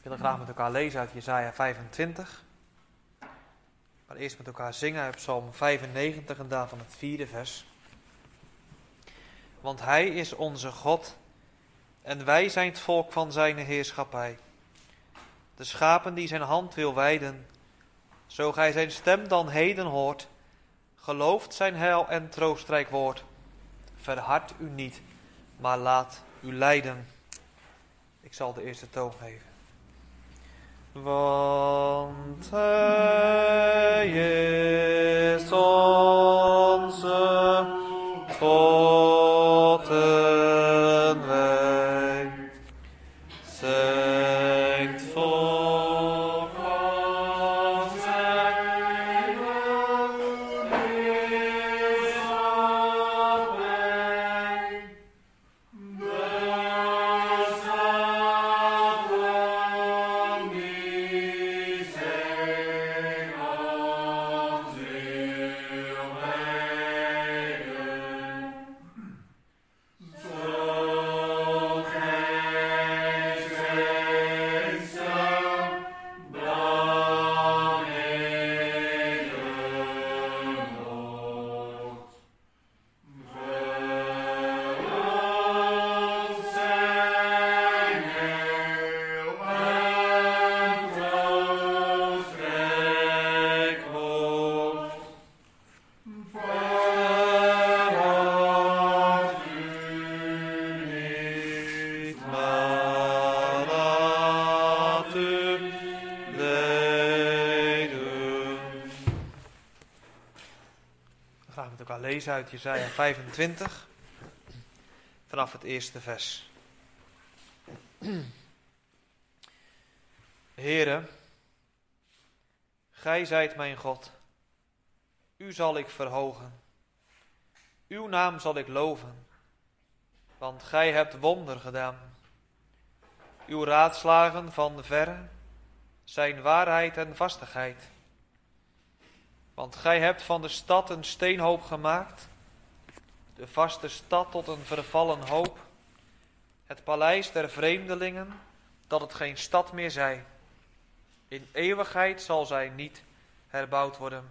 We willen graag met elkaar lezen uit Jesaja 25. Maar eerst met elkaar zingen uit Psalm 95 en daarvan het 4e vers. Want Hij is onze God en wij zijn het volk van zijn heerschappij. De schapen die zijn hand wil wijden. Zo gij zijn stem dan heden hoort, gelooft zijn heil en troostrijk woord. Verhard u niet, maar laat u leiden. Ik zal de eerste toon geven. Want Hij is onze God en wij zijn het volk van zijn heerschappij. Lezen uit Jesaja 25, vanaf het eerste vers. Heere, Gij zijt mijn God. U zal ik verhogen. Uw naam zal ik loven, want Gij hebt wonder gedaan. Uw raadslagen van verre zijn waarheid en vastigheid. Want Gij hebt van de stad een steenhoop gemaakt, de vaste stad tot een vervallen hoop, het paleis der vreemdelingen, dat het geen stad meer zij. In eeuwigheid zal zij niet herbouwd worden.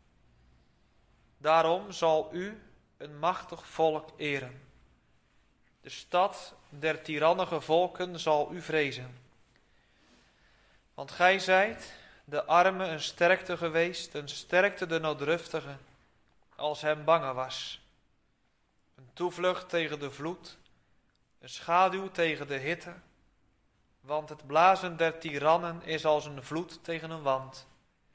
Daarom zal u een machtig volk eren. De stad der tirannige volken zal u vrezen. Want Gij zijt de arme een sterkte geweest, een sterkte de nooddruftige, als hem bange was. Een toevlucht tegen de vloed, een schaduw tegen de hitte, want het blazen der tirannen is als een vloed tegen een wand.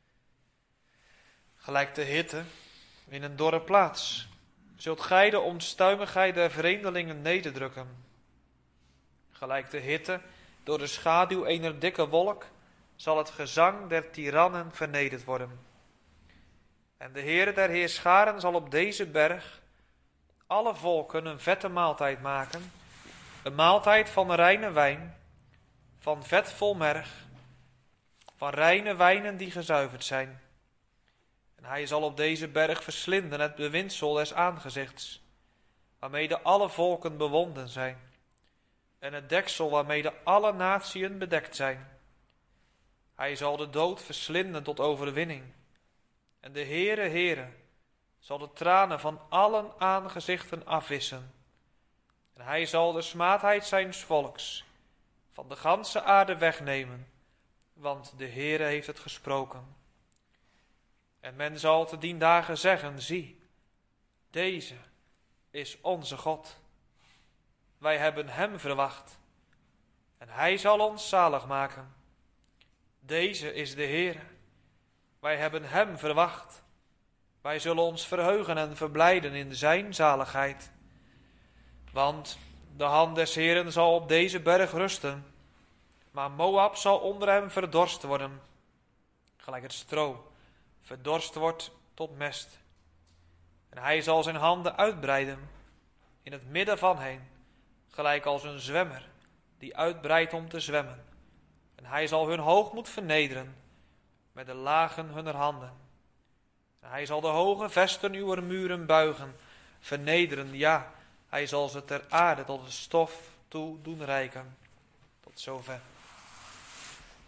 Gelijk de hitte in een dorre plaats, zult gij de onstuimigheid der vreemdelingen nederdrukken. Gelijk de hitte door de schaduw ener dikke wolk, zal het gezang der tirannen vernederd worden. En de Heere der heerscharen zal op deze berg alle volken een vette maaltijd maken, een maaltijd van reine wijn, van vet vol merg, van reine wijnen die gezuiverd zijn. En hij zal op deze berg verslinden het bewindsel des aangezichts, waarmede alle volken bewonden zijn, en het deksel waarmede alle natieën bedekt zijn. Hij zal de dood verslinden tot overwinning. En de Heere zal de tranen van allen aangezichten afwissen. En hij zal de smaadheid zijns volks van de ganse aarde wegnemen, want de Heere heeft het gesproken. En men zal te dien dagen zeggen, zie, deze is onze God. Wij hebben hem verwacht en hij zal ons zalig maken. Deze is de Heere. Wij hebben hem verwacht. Wij zullen ons verheugen en verblijden in zijn zaligheid. Want de hand des Heeren zal op deze berg rusten, maar Moab zal onder hem verdorst worden, gelijk het stro verdorst wordt tot mest. En hij zal zijn handen uitbreiden in het midden van hen, gelijk als een zwemmer die uitbreidt om te zwemmen. En hij zal hun hoogmoed vernederen met de lagen hunner handen. En hij zal de hoge vesten uwer muren buigen, vernederen, ja, hij zal ze ter aarde tot de stof toe doen reiken. Tot zover.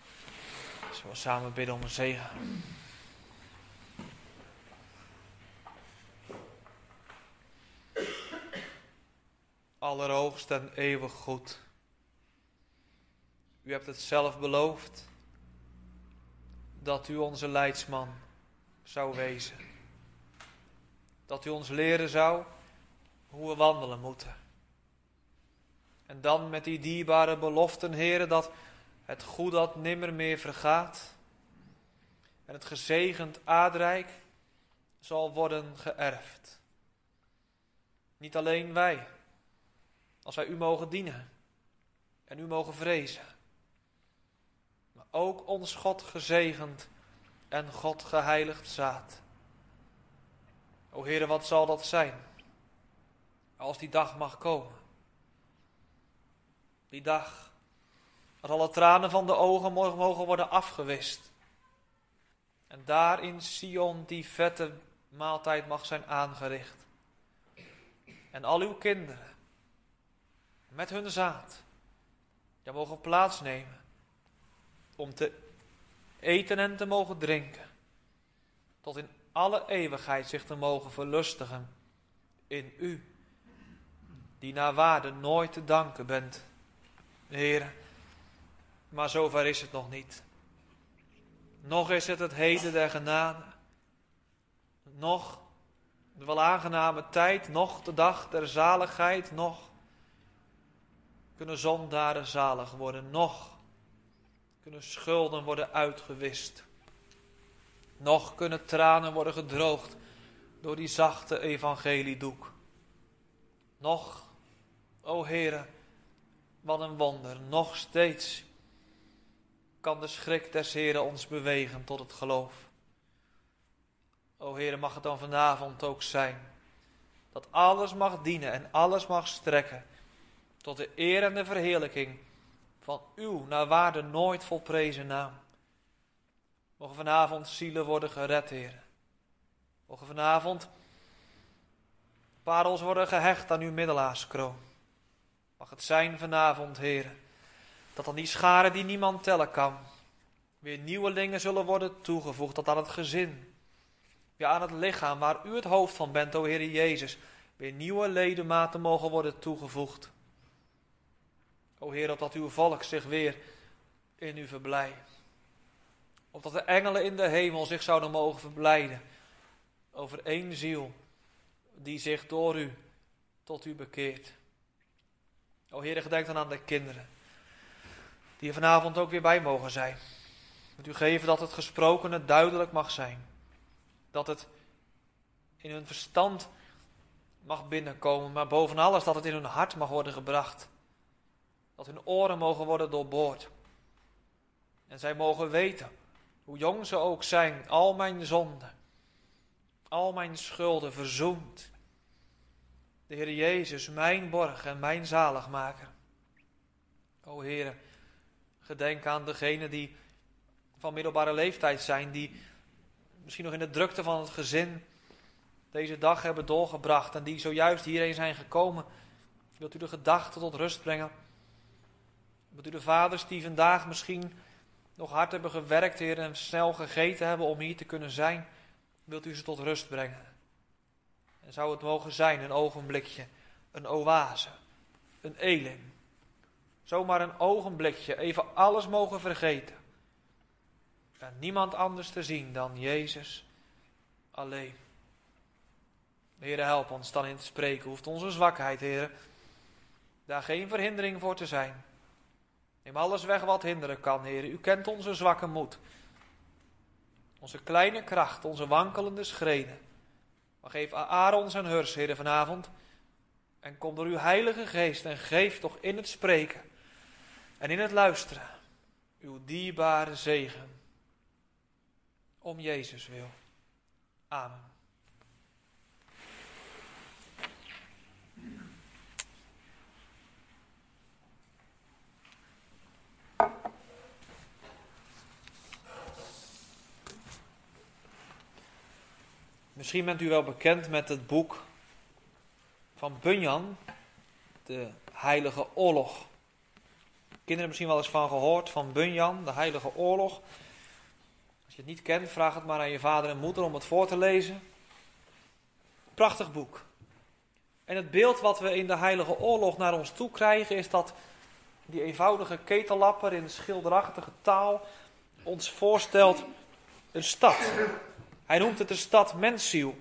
Zullen we samen bidden om een zegen. Allerhoogst en eeuwig goed. U hebt het zelf beloofd dat u onze leidsman zou wezen. Dat u ons leren zou hoe we wandelen moeten. En dan met die dierbare beloften, Heere, dat het goed dat nimmer meer vergaat en het gezegend aardrijk zal worden geërfd. Niet alleen wij, als wij u mogen dienen en u mogen vrezen, maar ook ons God gezegend en God geheiligd zaad. O Heere, wat zal dat zijn als die dag mag komen? Die dag dat alle tranen van de ogen mogen worden afgewist. En daar in Sion die vette maaltijd mag zijn aangericht. En al uw kinderen met hun zaad ja, mogen plaatsnemen om te eten en te mogen drinken. Tot in alle eeuwigheid zich te mogen verlustigen in u, die naar waarde nooit te danken bent, Heer. Maar zover is het nog niet. Nog is het het heden der genade. Nog de wel aangename tijd, nog de dag der zaligheid, nog kunnen zondaren zalig worden, nog kunnen schulden worden uitgewist. Nog kunnen tranen worden gedroogd door die zachte evangeliedoek. Nog, o Heere, wat een wonder, nog steeds kan de schrik des Heeren ons bewegen tot het geloof. O Heere, mag het dan vanavond ook zijn dat alles mag dienen en alles mag strekken tot de eer en de verheerlijking van uw naar waarde nooit volprezen naam. Mogen vanavond zielen worden gered, Heer. Mogen vanavond parels worden gehecht aan uw middelaarskroon. Mag het zijn vanavond, Heer, dat aan die scharen die niemand tellen kan, weer nieuwelingen zullen worden toegevoegd, tot aan het gezin, weer aan het lichaam waar u het hoofd van bent, o Heer Jezus, weer nieuwe ledematen mogen worden toegevoegd. O Heer, opdat uw volk zich weer in u verblijdt. Opdat de engelen in de hemel zich zouden mogen verblijden over één ziel die zich door u tot u bekeert. O Heer, gedenk dan aan de kinderen die er vanavond ook weer bij mogen zijn. Moet u geven dat het gesprokene duidelijk mag zijn. Dat het in hun verstand mag binnenkomen, maar boven alles dat het in hun hart mag worden gebracht. Dat hun oren mogen worden doorboord. En zij mogen weten, hoe jong ze ook zijn, al mijn zonden, al mijn schulden verzoend. De Heer Jezus, mijn borg en mijn zaligmaker. O Heer, gedenk aan degenen die van middelbare leeftijd zijn, die misschien nog in de drukte van het gezin deze dag hebben doorgebracht en die zojuist hierheen zijn gekomen. Wilt u de gedachten tot rust brengen? Wilt u de vaders die vandaag misschien nog hard hebben gewerkt, Heer, en snel gegeten hebben om hier te kunnen zijn, wilt u ze tot rust brengen? En zou het mogen zijn, een ogenblikje, een oase, een elim. Zomaar een ogenblikje, even alles mogen vergeten. En niemand anders te zien dan Jezus alleen. Heer, help ons dan in het spreken. Hoeft onze zwakheid, Heer, daar geen verhindering voor te zijn. Neem alles weg wat hinderen kan, Heer. U kent onze zwakke moed. Onze kleine kracht, onze wankelende schreden. Maar geef Aaron zijn hurs, Heer, vanavond. En kom door uw heilige geest en geef toch in het spreken en in het luisteren uw dierbare zegen. Om Jezus wil. Amen. Misschien bent u wel bekend met het boek van Bunyan, de Heilige Oorlog. Kinderen misschien wel eens van gehoord, van Bunyan, de Heilige Oorlog. Als je het niet kent, vraag het maar aan je vader en moeder om het voor te lezen. Prachtig boek. En het beeld wat we in de Heilige Oorlog naar ons toe krijgen is dat die eenvoudige ketellapper in schilderachtige taal ons voorstelt een stad. Hij noemt het de stad mensziel.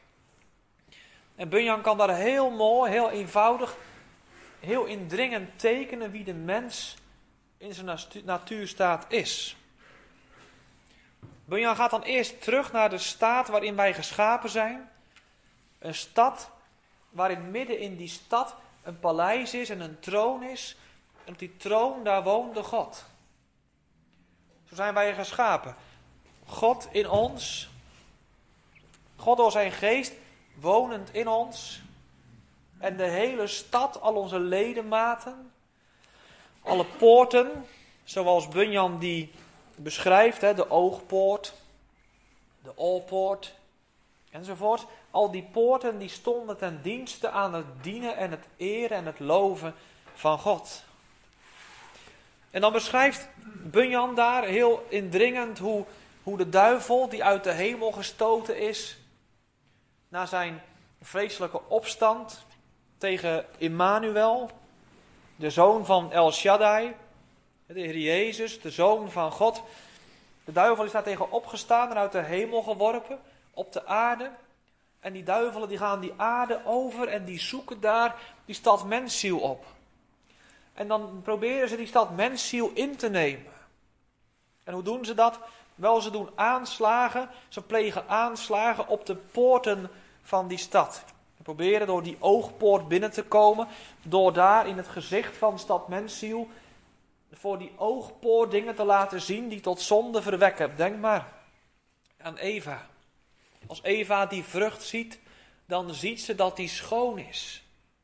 En Bunyan kan daar heel mooi, heel eenvoudig, heel indringend tekenen wie de mens in zijn natuurstaat is. Bunyan gaat dan eerst terug naar de staat waarin wij geschapen zijn. Een stad waarin midden in die stad een paleis is en een troon is. En op die troon daar woonde God. Zo zijn wij geschapen. God in ons. God door zijn geest wonend in ons. En de hele stad, al onze ledematen. Alle poorten, zoals Bunyan die beschrijft. De oogpoort, de oorpoort enzovoort. Al die poorten die stonden ten dienste aan het dienen en het eren en het loven van God. En dan beschrijft Bunyan daar heel indringend hoe de duivel die uit de hemel gestoten is, na zijn vreselijke opstand tegen Immanuel, de zoon van El Shaddai, de Heer Jezus, de zoon van God. De duivel is daar tegen opgestaan en uit de hemel geworpen op de aarde. En die duivelen die gaan die aarde over en die zoeken daar die stad mensziel op. En dan proberen ze die stad mensziel in te nemen. En hoe doen ze dat? Wel, ze doen aanslagen, ze plegen aanslagen op de poorten van die stad. Ze proberen door die oogpoort binnen te komen, door daar in het gezicht van stad mensziel voor die oogpoort dingen te laten zien die tot zonde verwekken. Denk maar aan Eva. Als Eva die vrucht ziet, dan ziet ze dat die schoon is.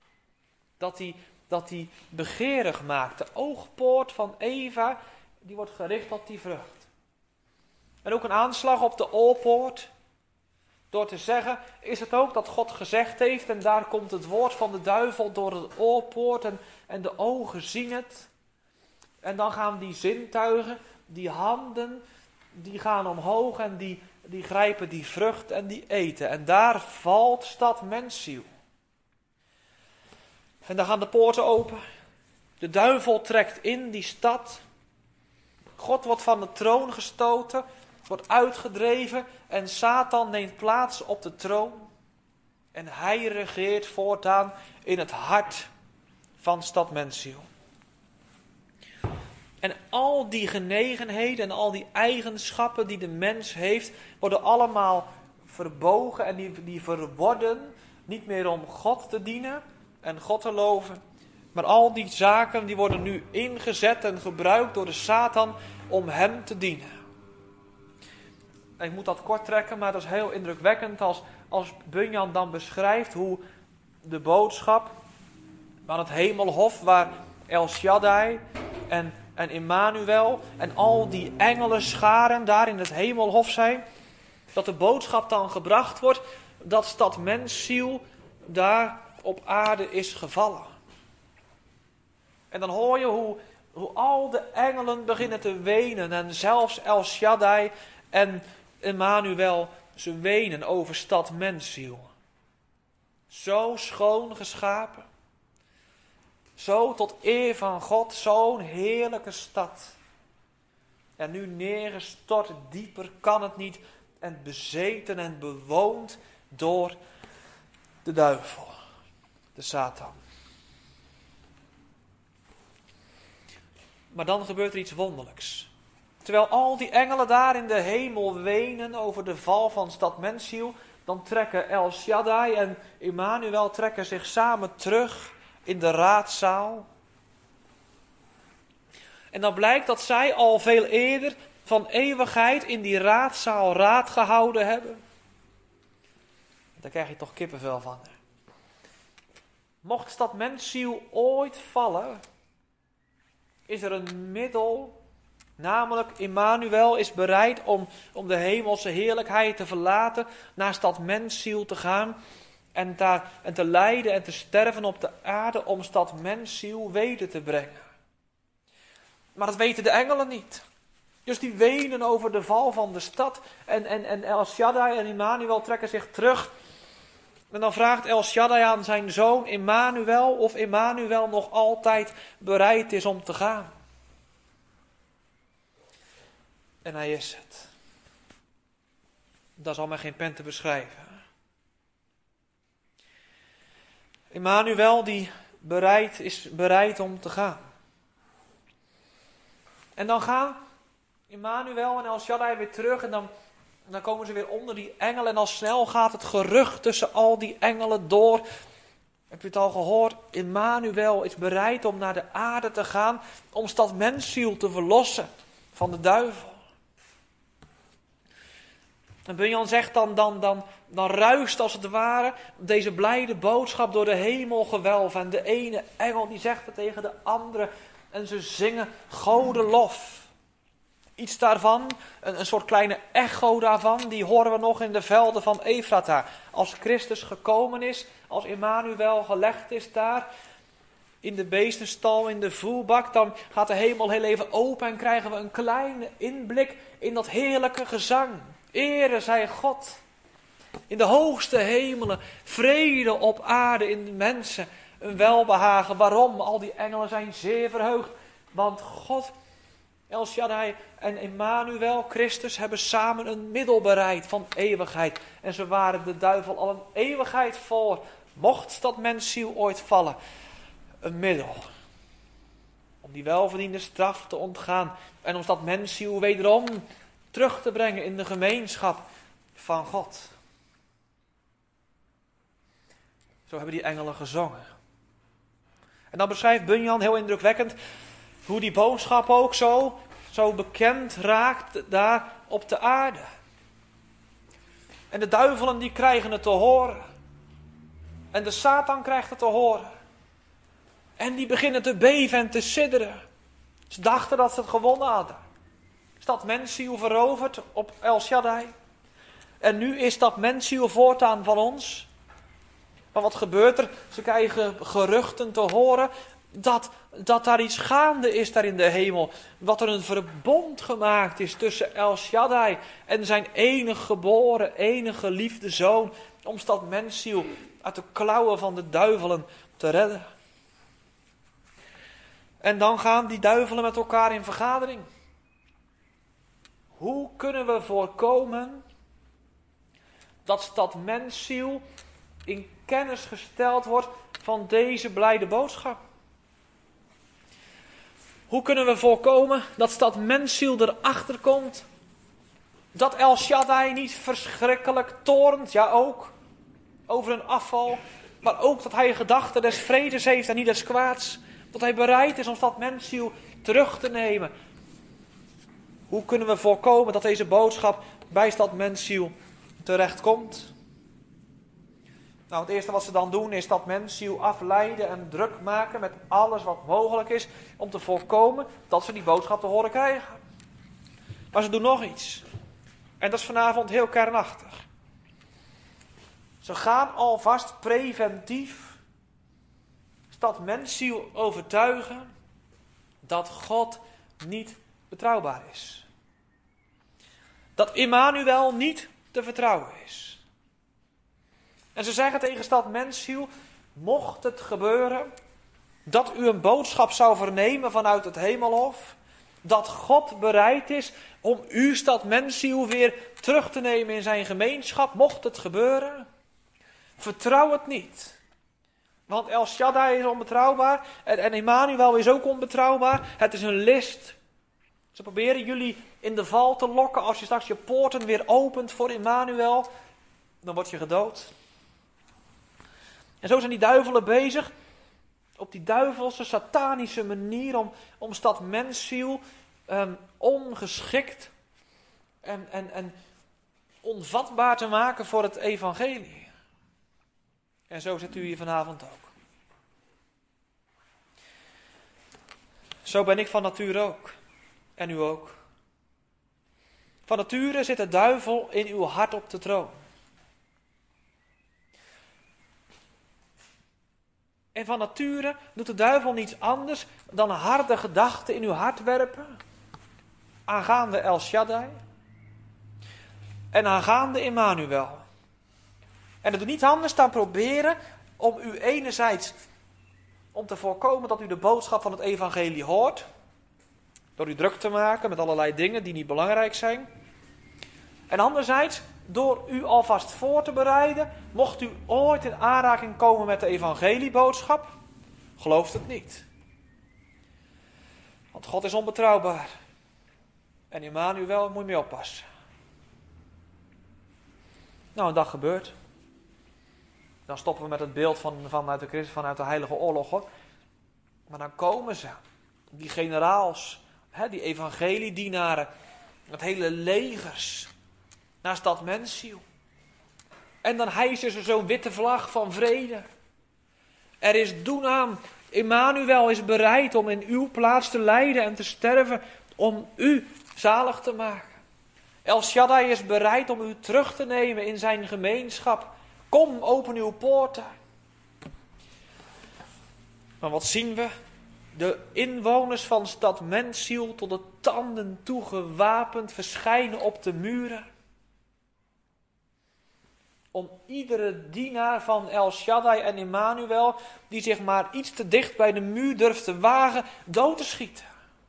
Dat die begeerig maakt. De oogpoort van Eva, die wordt gericht op die vrucht. En ook een aanslag op de oorpoort. Door te zeggen, is het ook dat God gezegd heeft, en daar komt het woord van de duivel door de oorpoort en de ogen zien het. En dan gaan die zintuigen, die handen, die gaan omhoog en die grijpen die vrucht en die eten. En daar valt stad mensziel. En dan gaan de poorten open. De duivel trekt in die stad. God wordt van de troon gestoten, wordt uitgedreven en Satan neemt plaats op de troon. En hij regeert voortaan in het hart van stad mensziel. En al die genegenheden en al die eigenschappen die de mens heeft, worden allemaal verbogen en die verworden niet meer om God te dienen en God te loven. Maar al die zaken die worden nu ingezet en gebruikt door de Satan om hem te dienen. En ik moet dat kort trekken, maar dat is heel indrukwekkend als Bunyan dan beschrijft hoe de boodschap aan het hemelhof, waar El Shaddai en Immanuel en al die engelenscharen daar in het hemelhof zijn, dat de boodschap dan gebracht wordt dat stad mensziel daar op aarde is gevallen. En dan hoor je hoe al de engelen beginnen te wenen en zelfs El Shaddai en Immanuel, ze wenen over stad mensziel. Zo schoon geschapen. Zo tot eer van God, zo'n heerlijke stad. En nu neergestort, dieper kan het niet. En bezeten en bewoond door de duivel, de Satan. Maar dan gebeurt er iets wonderlijks. Terwijl al die engelen daar in de hemel wenen over de val van stad mensziel, dan trekken El Shaddai en Immanuel trekken zich samen terug in de raadzaal. En dan blijkt dat zij al veel eerder van eeuwigheid in die raadzaal raad gehouden hebben. Daar krijg je toch kippenvel van. Mocht stad mensziel ooit vallen, is er een middel, namelijk Immanuel is bereid om de hemelse heerlijkheid te verlaten, naar stad mensziel te gaan en te lijden en te sterven op de aarde om stad mensziel weder te brengen. Maar dat weten de engelen niet. Dus die wenen over de val van de stad. En El Shaddai en Immanuel trekken zich terug. En dan vraagt El Shaddai aan zijn zoon Immanuel of Immanuel nog altijd bereid is om te gaan. En hij is het. Dat is allemaal geen pen te beschrijven. Immanuel die is bereid om te gaan. En dan gaan Immanuel en El Shaddai weer terug en dan komen ze weer onder die engelen. En al snel gaat het gerucht tussen al die engelen door. Heb je het al gehoord? Immanuel is bereid om naar de aarde te gaan om stad mensziel te verlossen van de duivel. En Bunyan zegt dan ruist als het ware deze blijde boodschap door de hemelgewelven. En de ene engel die zegt het tegen de andere en ze zingen godenlof. Iets daarvan, een soort kleine echo daarvan, die horen we nog in de velden van Efrata. Als Christus gekomen is, als Immanuel gelegd is daar, in de beestenstal, in de voerbak, dan gaat de hemel heel even open en krijgen we een kleine inblik in dat heerlijke gezang. Ere zij God, in de hoogste hemelen, vrede op aarde in de mensen, een welbehagen. Waarom? Al die engelen zijn zeer verheugd, want God, El Shaddai en Immanuel, Christus, hebben samen een middel bereid van eeuwigheid. En ze waren de duivel al een eeuwigheid voor. Mocht dat mensziel ooit vallen, een middel om die welverdiende straf te ontgaan. En om dat mensziel wederom terug te brengen in de gemeenschap van God. Zo hebben die engelen gezongen. En dan beschrijft Bunyan heel indrukwekkend hoe die boodschap ook zo bekend raakt daar op de aarde. En de duivelen die krijgen het te horen. En de Satan krijgt het te horen. En die beginnen te beven en te sidderen. Ze dachten dat ze het gewonnen hadden. Stad mensziel veroverd op El Shaddai. En nu is dat mensziel voortaan van ons. Maar wat gebeurt er? Ze krijgen geruchten te horen dat daar iets gaande is daar in de hemel. Dat er een verbond gemaakt is tussen El Shaddai en zijn enige geboren, enige geliefde zoon. Om dat mensziel uit de klauwen van de duivelen te redden. En dan gaan die duivelen met elkaar in vergadering. Hoe kunnen we voorkomen dat dat mensziel in kennis gesteld wordt van deze blijde boodschap? Hoe kunnen we voorkomen dat dat mensziel erachter komt dat El Shaddai niet verschrikkelijk toornt, ja ook, over een afval, maar ook dat hij gedachten des vredes heeft en niet des kwaads, dat hij bereid is om dat mensziel terug te nemen. Hoe kunnen we voorkomen dat deze boodschap bij dat mensziel terechtkomt? Nou, het eerste wat ze dan doen is dat mensziel afleiden en druk maken met alles wat mogelijk is om te voorkomen dat ze die boodschap te horen krijgen. Maar ze doen nog iets. En dat is vanavond heel kernachtig. Ze gaan alvast preventief dat mensziel overtuigen dat God niet betrouwbaar is. Dat Immanuel niet te vertrouwen is. En ze zeggen tegen dat mensziel, mocht het gebeuren dat u een boodschap zou vernemen vanuit het hemelhof, dat God bereid is om u dat mensziel weer terug te nemen in zijn gemeenschap, mocht het gebeuren, vertrouw het niet. Want El Shaddai is onbetrouwbaar en Immanuel is ook onbetrouwbaar. Het is een list. Ze proberen jullie in de val te lokken. Als je straks je poorten weer opent voor Immanuel, dan word je gedood. En zo zijn die duivelen bezig, op die duivelse, satanische manier, om dat mensziel ongeschikt en onvatbaar te maken voor het evangelie. En zo zit u hier vanavond ook. Zo ben ik van nature ook. En u ook. Van nature zit de duivel in uw hart op de troon. En van nature doet de duivel niets anders dan harde gedachten in uw hart werpen. aangaande El Shaddai en aangaande Immanuel. En het doet niet anders dan proberen om u enerzijds om te voorkomen dat u de boodschap van het evangelie hoort, door u druk te maken met allerlei dingen die niet belangrijk zijn. En anderzijds door u alvast voor te bereiden, mocht u ooit in aanraking komen met de evangelieboodschap, gelooft het niet. Want God is onbetrouwbaar. En Immanuel moet je mee oppassen. Nou, en dat gebeurt. Dan stoppen we met het beeld vanuit de heilige oorlog, hoor. Maar dan komen ze, die generaals, die evangeliedienaren, het hele legers, naar stad Mensiel. En dan hijsen ze zo'n witte vlag van vrede. Er is doen aan, Immanuel is bereid om in uw plaats te lijden en te sterven, om u zalig te maken. El Shaddai is bereid om u terug te nemen in zijn gemeenschap. Kom, open uw poorten. Maar wat zien we? De inwoners van stad Mensiel tot de tanden toe gewapend verschijnen op de muren. Om iedere dienaar van El Shaddai en Immanuel, die zich maar iets te dicht bij de muur durft te wagen, dood te schieten.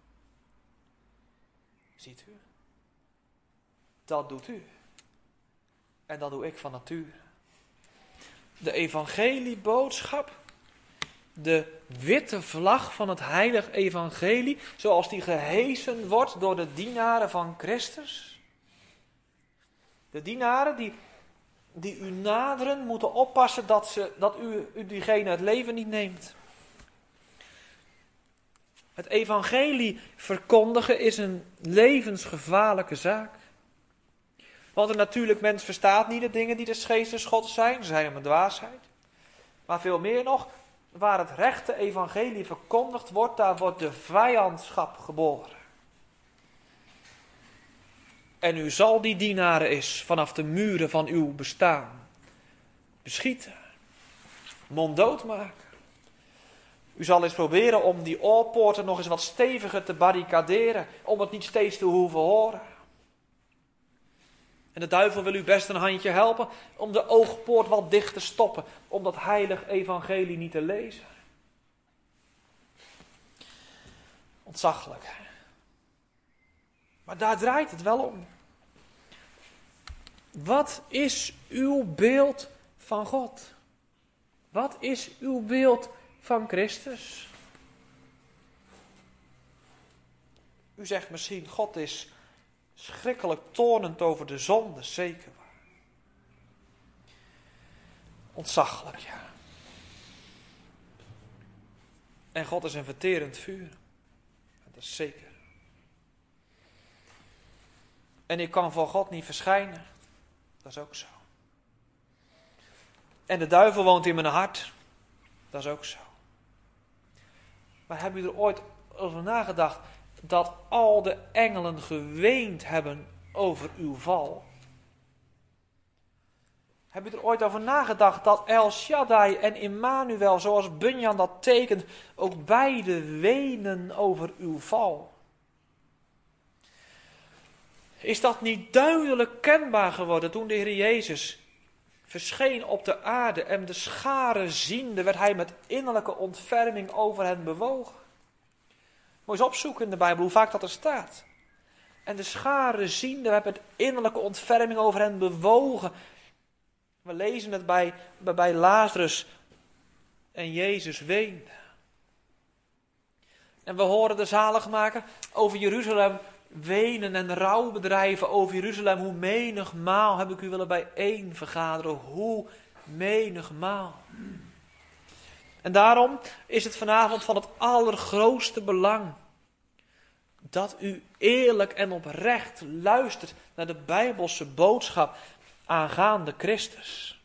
Ziet u? Dat doet u. En dat doe ik van nature. De evangelieboodschap, de witte vlag van het heilig evangelie, zoals die gehesen wordt door de dienaren van Christus. De dienaren die u naderen, moeten oppassen dat u diegene het leven niet neemt. Het evangelie verkondigen is een levensgevaarlijke zaak. Want een natuurlijk mens verstaat niet de dingen die des geestes Gods zijn. Ze zijn hem een dwaasheid. Maar veel meer nog, waar het rechte evangelie verkondigd wordt, daar wordt de vijandschap geboren. En u zal die dienaren eens vanaf de muren van uw bestaan beschieten. Monddood maken. U zal eens proberen om die oorpoorten nog eens wat steviger te barricaderen, om het niet steeds te hoeven horen. En de duivel wil u best een handje helpen om de oogpoort wat dicht te stoppen, om dat heilig evangelie niet te lezen. Ontzaglijk. Maar daar draait het wel om. Wat is uw beeld van God? Wat is uw beeld van Christus? U zegt misschien, God is schrikkelijk toornend over de zonde, zeker waar. Ontzaglijk, ja. En God is een verterend vuur. Dat is zeker. En ik kan voor God niet verschijnen. Dat is ook zo. En de duivel woont in mijn hart. Dat is ook zo. Maar hebben u er ooit over nagedacht dat al de engelen geweend hebben over uw val? Heb je er ooit over nagedacht dat El Shaddai en Immanuel, zoals Bunyan dat tekent, ook beide wenen over uw val? Is dat niet duidelijk kenbaar geworden toen de Heer Jezus verscheen op de aarde en de scharen ziende, werd hij met innerlijke ontferming over hen bewogen? Moet je eens opzoeken in de Bijbel hoe vaak dat er staat. En de scharen ziende, werd met innerlijke ontferming over hen bewogen. We lezen het bij Lazarus en Jezus weende. En we horen de zaligmaker over Jeruzalem wenen en rouw bedrijven over Jeruzalem. Hoe menigmaal heb ik u willen bijeen vergaderen. Hoe menigmaal. En daarom is het vanavond van het allergrootste belang dat u eerlijk en oprecht luistert naar de Bijbelse boodschap aangaande Christus.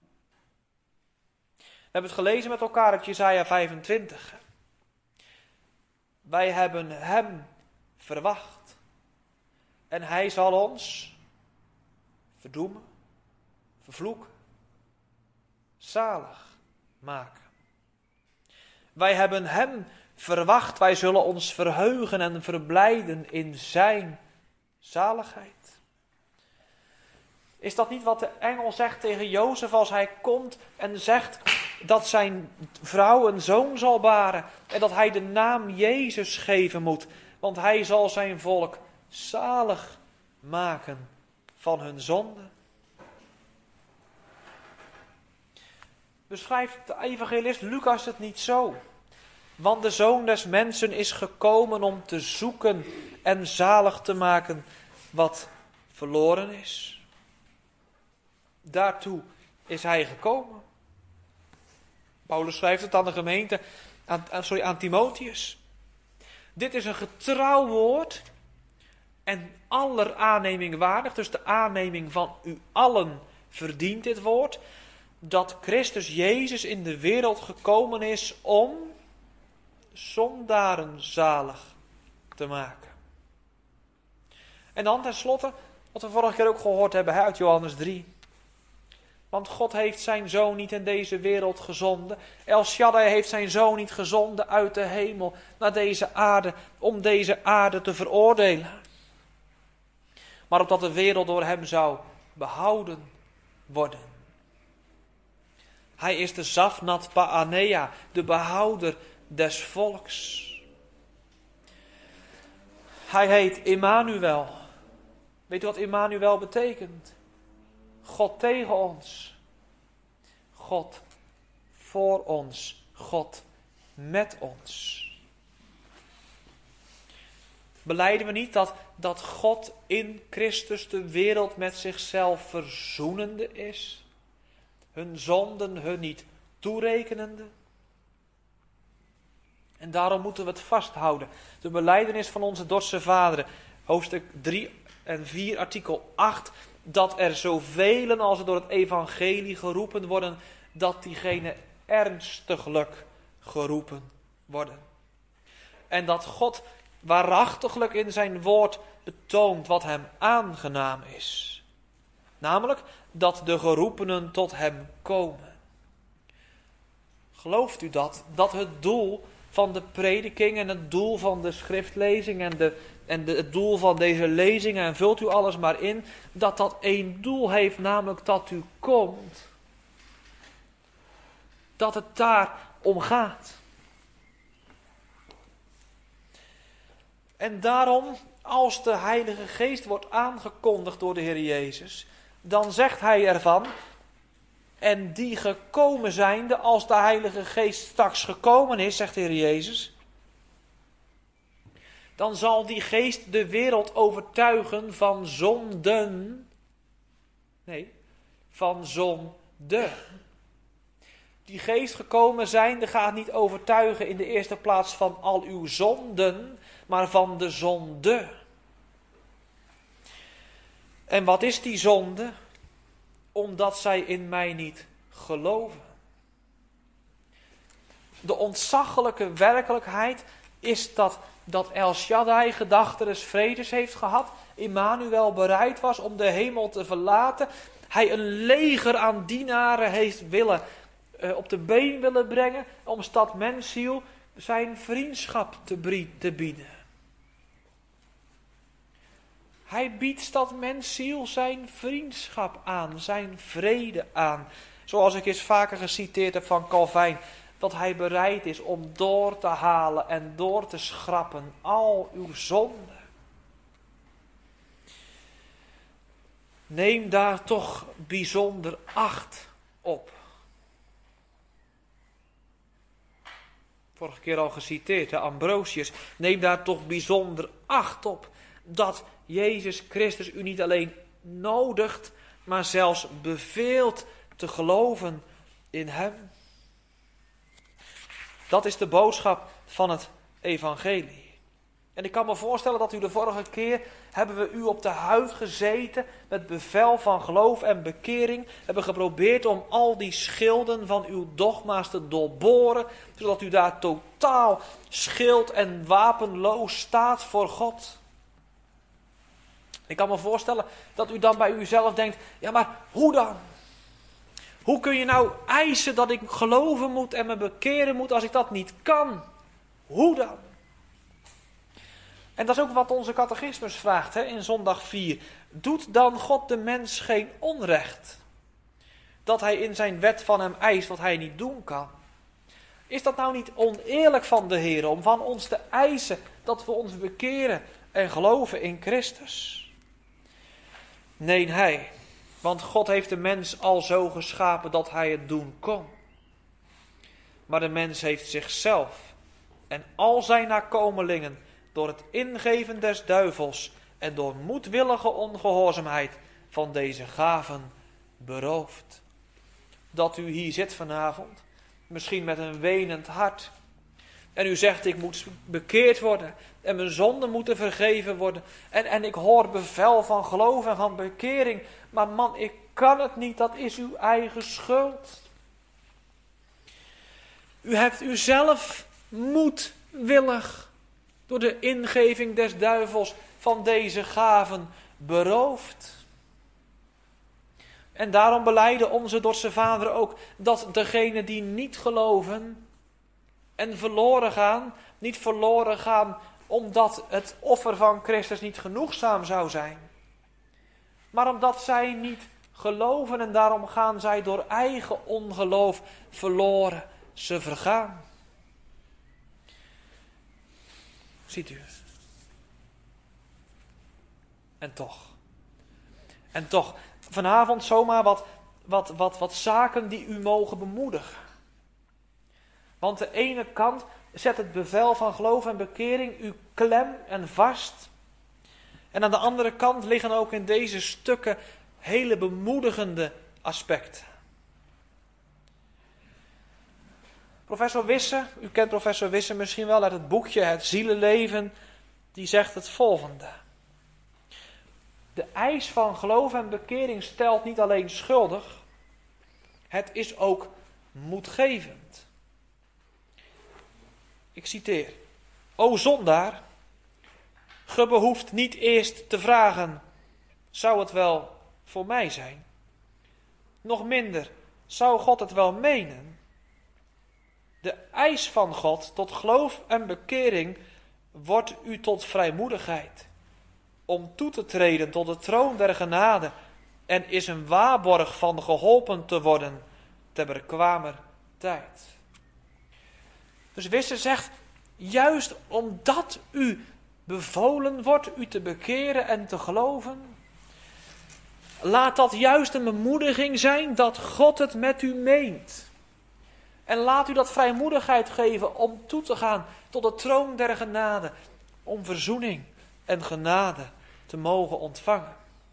We hebben het gelezen met elkaar uit Jesaja 25. Wij hebben hem verwacht en hij zal ons verdoemen, vervloeken, zalig maken. Wij hebben hem verwacht, wij zullen ons verheugen en verblijden in zijn zaligheid. Is dat niet wat de engel zegt tegen Jozef als hij komt en zegt dat zijn vrouw een zoon zal baren en dat hij de naam Jezus geven moet, want hij zal zijn volk zalig maken van hun zonde? Beschrijft de evangelist Lucas het niet zo? Want de Zoon des Mensen is gekomen om te zoeken en zalig te maken wat verloren is. Daartoe is hij gekomen. Paulus schrijft het aan de gemeente, aan Timotheus. Dit is een getrouw woord en aller aanneming waardig. Dus de aanneming van u allen verdient dit woord. Dat Christus Jezus in de wereld gekomen is om zondaren zalig te maken. En dan tenslotte, wat we vorige keer ook gehoord hebben uit Johannes 3. Want God heeft zijn zoon niet in deze wereld gezonden. El Shaddai heeft zijn zoon niet gezonden uit de hemel naar deze aarde om deze aarde te veroordelen. Maar opdat de wereld door hem zou behouden worden. Hij is de Zafnat Paanea, de behouder des volks. Hij heet Immanuel. Weet u wat Immanuel betekent? God tegen ons. God voor ons. God met ons. Belijden we niet dat God in Christus de wereld met zichzelf verzoenende is? Hun zonden hun niet toerekenende? En daarom moeten we het vasthouden. De belijdenis van onze Dordtse vaderen, hoofdstuk 3 en 4, artikel 8, dat er zoveel als er door het evangelie geroepen worden, dat diegenen ernstiglijk geroepen worden. En dat God waarachtiglijk in zijn woord betoont wat hem aangenaam is. Namelijk dat de geroepenen tot hem komen. Gelooft u dat? Dat het doel van de prediking en het doel van de schriftlezing het doel van deze lezingen, en vult u alles maar in, dat één doel heeft, namelijk dat u komt. Dat het daar om gaat. En daarom, als de Heilige Geest wordt aangekondigd door de Heer Jezus, dan zegt hij ervan, en die gekomen zijnde, als de Heilige Geest straks gekomen is, zegt de Heer Jezus, dan zal die Geest de wereld overtuigen van zonden. Nee, van zonde. Die Geest gekomen zijnde gaat niet overtuigen in de eerste plaats van al uw zonden, maar van de zonde. En wat is die zonde? Omdat zij in mij niet geloven. De ontzaglijke werkelijkheid is dat El Shaddai gedachtenis vredes heeft gehad. Immanuel bereid was om de hemel te verlaten. Hij een leger aan dienaren heeft op de been willen brengen om stad mensziel zijn vriendschap te bieden. Hij biedt stad mensziel zijn vriendschap aan, zijn vrede aan. Zoals ik eens vaker geciteerd heb van Calvijn, dat hij bereid is om door te halen en door te schrappen al uw zonden. Neem daar toch bijzonder acht op. Vorige keer al geciteerd, Ambrosius. Neem daar toch bijzonder acht op dat Jezus Christus u niet alleen nodigt, maar zelfs beveelt te geloven in hem. Dat is de boodschap van het evangelie. En ik kan me voorstellen dat u de vorige keer hebben we u op de huid gezeten met bevel van geloof en bekering. Hebben geprobeerd om al die schilden van uw dogma's te doorboren, zodat u daar totaal schild en wapenloos staat voor God. Ik kan me voorstellen dat u dan bij uzelf denkt, ja maar hoe dan? Hoe kun je nou eisen dat ik geloven moet en me bekeren moet als ik dat niet kan? Hoe dan? En dat is ook wat onze catechismus vraagt in zondag 4. Doet dan God de mens geen onrecht? Dat hij in zijn wet van hem eist wat hij niet doen kan. Is dat nou niet oneerlijk van de Heer om van ons te eisen dat we ons bekeren en geloven in Christus? Nee, hij. Want God heeft de mens al zo geschapen dat hij het doen kon. Maar de mens heeft zichzelf en al zijn nakomelingen door het ingeven des duivels en door moedwillige ongehoorzaamheid van deze gaven beroofd. Dat u hier zit vanavond, misschien met een wenend hart. En u zegt, ik moet bekeerd worden en mijn zonden moeten vergeven worden. En ik hoor bevel van geloof en van bekering. Maar man, ik kan het niet, dat is uw eigen schuld. U hebt uzelf moedwillig door de ingeving des duivels van deze gaven beroofd. En daarom belijden onze Dordtse vaderen ook dat degenen die niet geloven en verloren gaan, niet verloren gaan omdat het offer van Christus niet genoegzaam zou zijn. Maar omdat zij niet geloven en daarom gaan zij door eigen ongeloof verloren. Ze vergaan. Ziet u. En toch, vanavond zomaar wat zaken die u mogen bemoedigen. Want de ene kant zet het bevel van geloof en bekering u klem en vast. En aan de andere kant liggen ook in deze stukken hele bemoedigende aspecten. Professor Wisse, u kent professor Wisse misschien wel uit het boekje Het Zielenleven, die zegt het volgende. De eis van geloof en bekering stelt niet alleen schuldig, het is ook moedgevend. Ik citeer. O zondaar, ge behoeft niet eerst te vragen, zou het wel voor mij zijn? Nog minder, zou God het wel menen? De eis van God tot geloof en bekering wordt u tot vrijmoedigheid, om toe te treden tot de troon der genade en is een waarborg van geholpen te worden te bekwamer tijd. Dus Wisse zegt, juist omdat u bevolen wordt u te bekeren en te geloven, laat dat juist een bemoediging zijn dat God het met u meent. En laat u dat vrijmoedigheid geven om toe te gaan tot de troon der genade, om verzoening en genade te mogen ontvangen.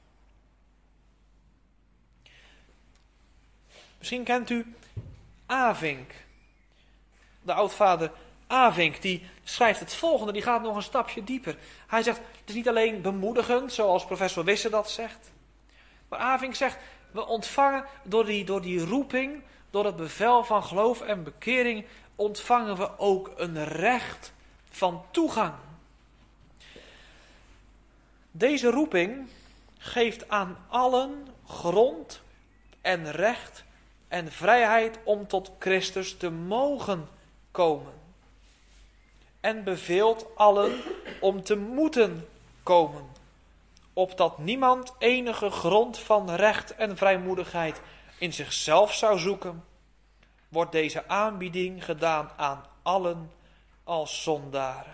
Misschien kent u Avink, de oudvader Avink, die schrijft het volgende, die gaat nog een stapje dieper. Hij zegt, het is niet alleen bemoedigend, zoals professor Wisse dat zegt. Maar Avink zegt, we ontvangen door die roeping, door het bevel van geloof en bekering, ontvangen we ook een recht van toegang. Deze roeping geeft aan allen grond en recht en vrijheid om tot Christus te mogen komen. En beveelt allen om te moeten komen, opdat niemand enige grond van recht en vrijmoedigheid in zichzelf zou zoeken, wordt deze aanbieding gedaan aan allen als zondaren.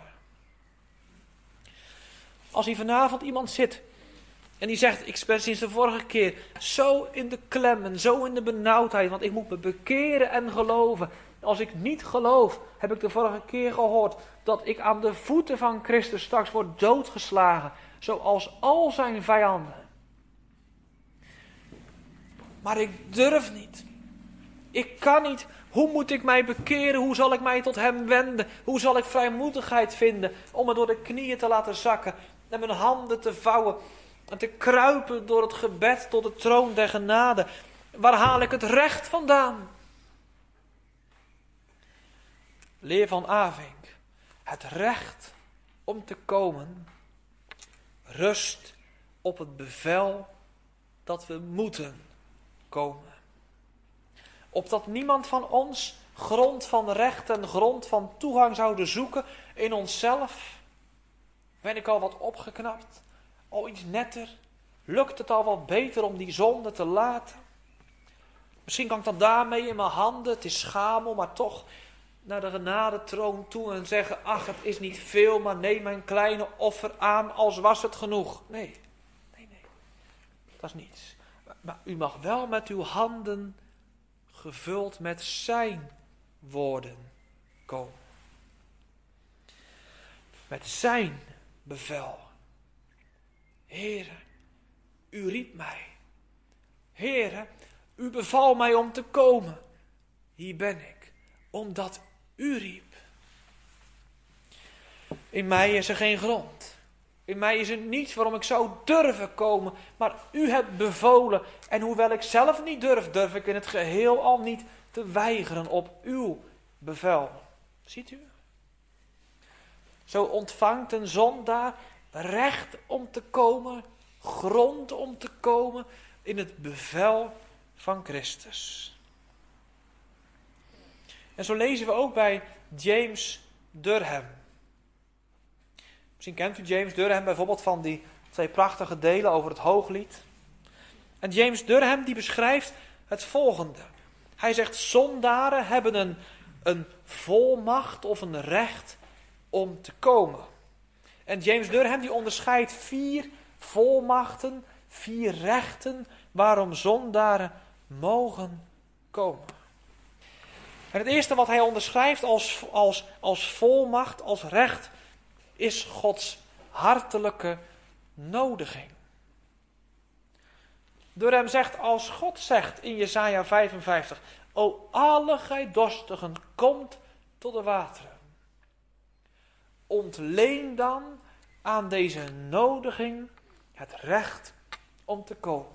Als hier vanavond iemand zit en die zegt, ik ben sinds de vorige keer zo in de klem en zo in de benauwdheid, want ik moet me bekeren en geloven. Als ik niet geloof, heb ik de vorige keer gehoord, dat ik aan de voeten van Christus straks word doodgeslagen, zoals al zijn vijanden. Maar ik durf niet. Ik kan niet. Hoe moet ik mij bekeren? Hoe zal ik mij tot hem wenden? Hoe zal ik vrijmoedigheid vinden om me door de knieën te laten zakken en mijn handen te vouwen en te kruipen door het gebed tot de troon der genade? Waar haal ik het recht vandaan? Leer van Avink. Het recht om te komen rust op het bevel dat we moeten komen. Opdat niemand van ons grond van recht en grond van toegang zouden zoeken in onszelf? Ben ik al wat opgeknapt? Al iets netter? Lukt het al wat beter om die zonde te laten? Misschien kan ik dan daarmee in mijn handen, het is schamel, maar toch naar de genadetroon toe en zeggen, ach, het is niet veel, maar neem mijn kleine offer aan, als was het genoeg. Nee, dat is niets. Maar u mag wel met uw handen gevuld met zijn woorden komen. Met zijn bevel. Heere, u riep mij. Heere, u beval mij om te komen. Hier ben ik, omdat u riep. In mij is er geen grond. In mij is er niets waarom ik zou durven komen. Maar u hebt bevolen. En hoewel ik zelf niet durf, durf ik in het geheel al niet te weigeren op uw bevel. Ziet u? Zo ontvangt een zondaar recht om te komen, grond om te komen in het bevel van Christus. En zo lezen we ook bij James Durham. Misschien kent u James Durham bijvoorbeeld van die 2 prachtige delen over het Hooglied. En James Durham die beschrijft het volgende. Hij zegt, zondaren hebben een volmacht of een recht om te komen. En James Durham die onderscheidt 4 volmachten, 4 rechten waarom zondaren mogen komen. En het eerste wat hij onderschrijft als volmacht, als recht, is Gods hartelijke nodiging. Durham zegt, als God zegt in Jesaja 55, o alle gij dorstigen, komt tot de wateren. Ontleen dan aan deze nodiging het recht om te komen.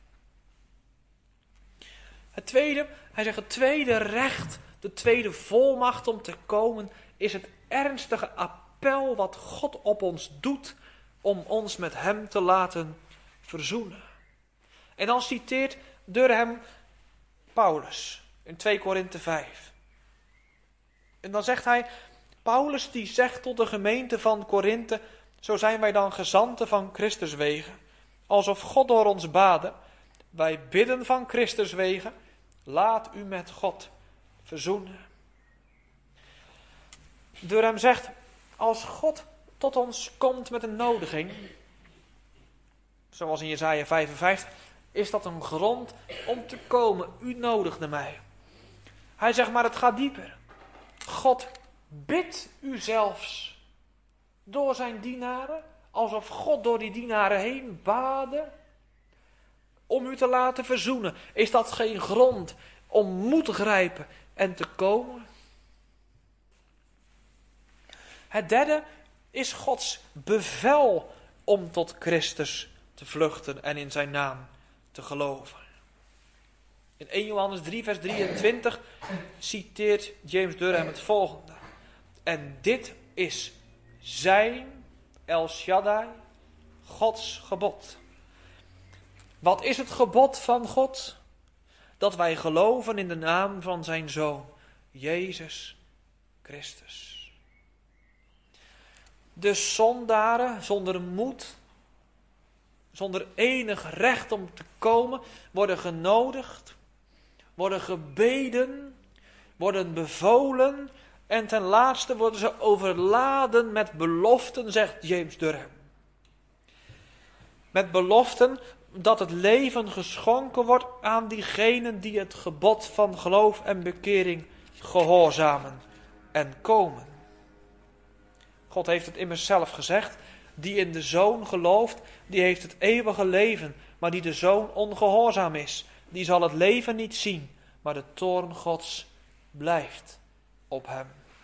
Het tweede, hij zegt het tweede recht, de tweede volmacht om te komen, is het ernstige appel wat God op ons doet om ons met hem te laten verzoenen. En dan citeert Durham Paulus in 2 Korinthe 5. En dan zegt hij, Paulus die zegt tot de gemeente van Korinthe, zo zijn wij dan gezanten van Christus wegen, alsof God door ons baden. Wij bidden van Christus wegen, laat u met God verzoenen. Durham zegt, als God tot ons komt met een nodiging, zoals in Jesaja 55, is dat een grond om te komen. U nodigde mij. Hij zegt, maar het gaat dieper. God bidt u zelfs door zijn dienaren, alsof God door die dienaren heen baadde, om u te laten verzoenen. Is dat geen grond om moed te grijpen en te komen? Het derde is Gods bevel om tot Christus te vluchten en in zijn naam te geloven. In 1 Johannes 3 vers 23 citeert James Durham het volgende. En dit is zijn, El Shaddai, Gods gebod. Wat is het gebod van God? Dat wij geloven in de naam van zijn Zoon, Jezus Christus. De zondaren zonder moed, zonder enig recht om te komen, worden genodigd, worden gebeden, worden bevolen en ten laatste worden ze overladen met beloften, zegt James Durham. Met beloften dat het leven geschonken wordt aan diegenen die het gebod van geloof en bekering gehoorzamen en komen. God heeft het immers zelf gezegd, die in de Zoon gelooft, die heeft het eeuwige leven, maar die de Zoon ongehoorzaam is, die zal het leven niet zien, maar de toorn Gods blijft op hem.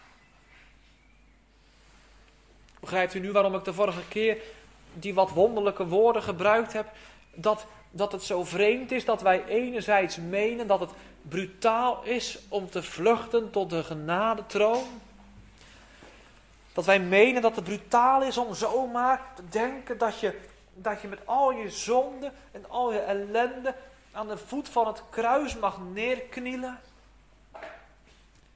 Begrijpt u nu waarom ik de vorige keer die wat wonderlijke woorden gebruikt heb, dat het zo vreemd is dat wij enerzijds menen dat het brutaal is om te vluchten tot de genadetroon? Dat wij menen dat het brutaal is om zomaar te denken dat je met al je zonde en al je ellende aan de voet van het kruis mag neerknielen?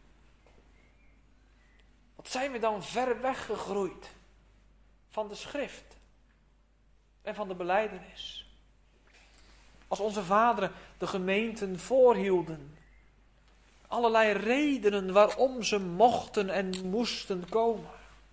Wat zijn we dan ver weggegroeid van de schrift en van de belijdenis. Als onze vaderen de gemeenten voorhielden. Allerlei redenen waarom ze mochten en moesten komen.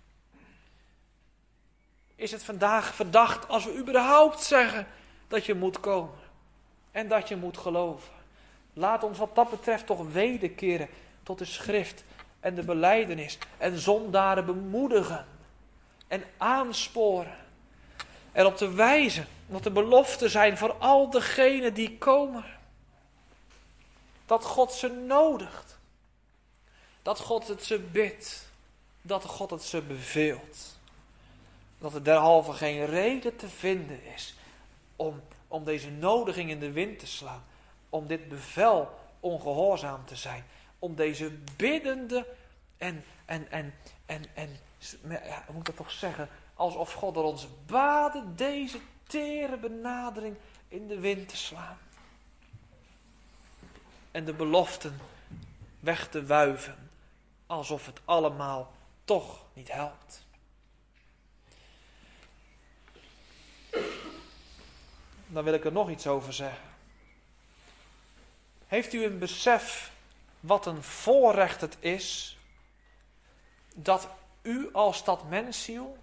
Is het vandaag verdacht als we überhaupt zeggen dat je moet komen en dat je moet geloven? Laat ons wat dat betreft toch wederkeren tot de schrift en de belijdenis en zondaren bemoedigen en aansporen. En op te wijzen wat de beloften zijn voor al degenen die komen. Dat God ze nodigt. Dat God het ze bidt. Dat God het ze beveelt. Dat er derhalve geen reden te vinden is om deze nodiging in de wind te slaan. Om dit bevel ongehoorzaam te zijn. Om deze biddende en hoe moet ik dat toch zeggen? Alsof God door ons baden deze tere benadering in de wind te slaan. En de beloften weg te wuiven. Alsof het allemaal toch niet helpt. Dan wil ik er nog iets over zeggen. Heeft u een besef wat een voorrecht het is dat u als stadmensziel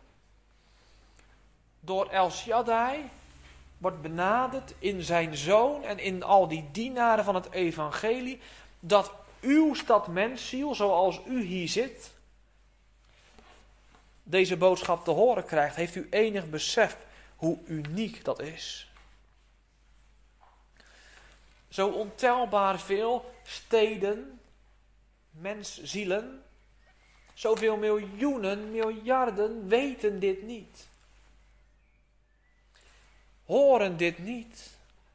door El Shaddai wordt benaderd in zijn zoon en in al die dienaren van het evangelie, dat uw stadmensziel, zoals u hier zit, deze boodschap te horen krijgt? Heeft u enig besef hoe uniek dat is? Zo ontelbaar veel steden, menszielen, zoveel miljoenen, miljarden weten dit niet. Horen dit niet.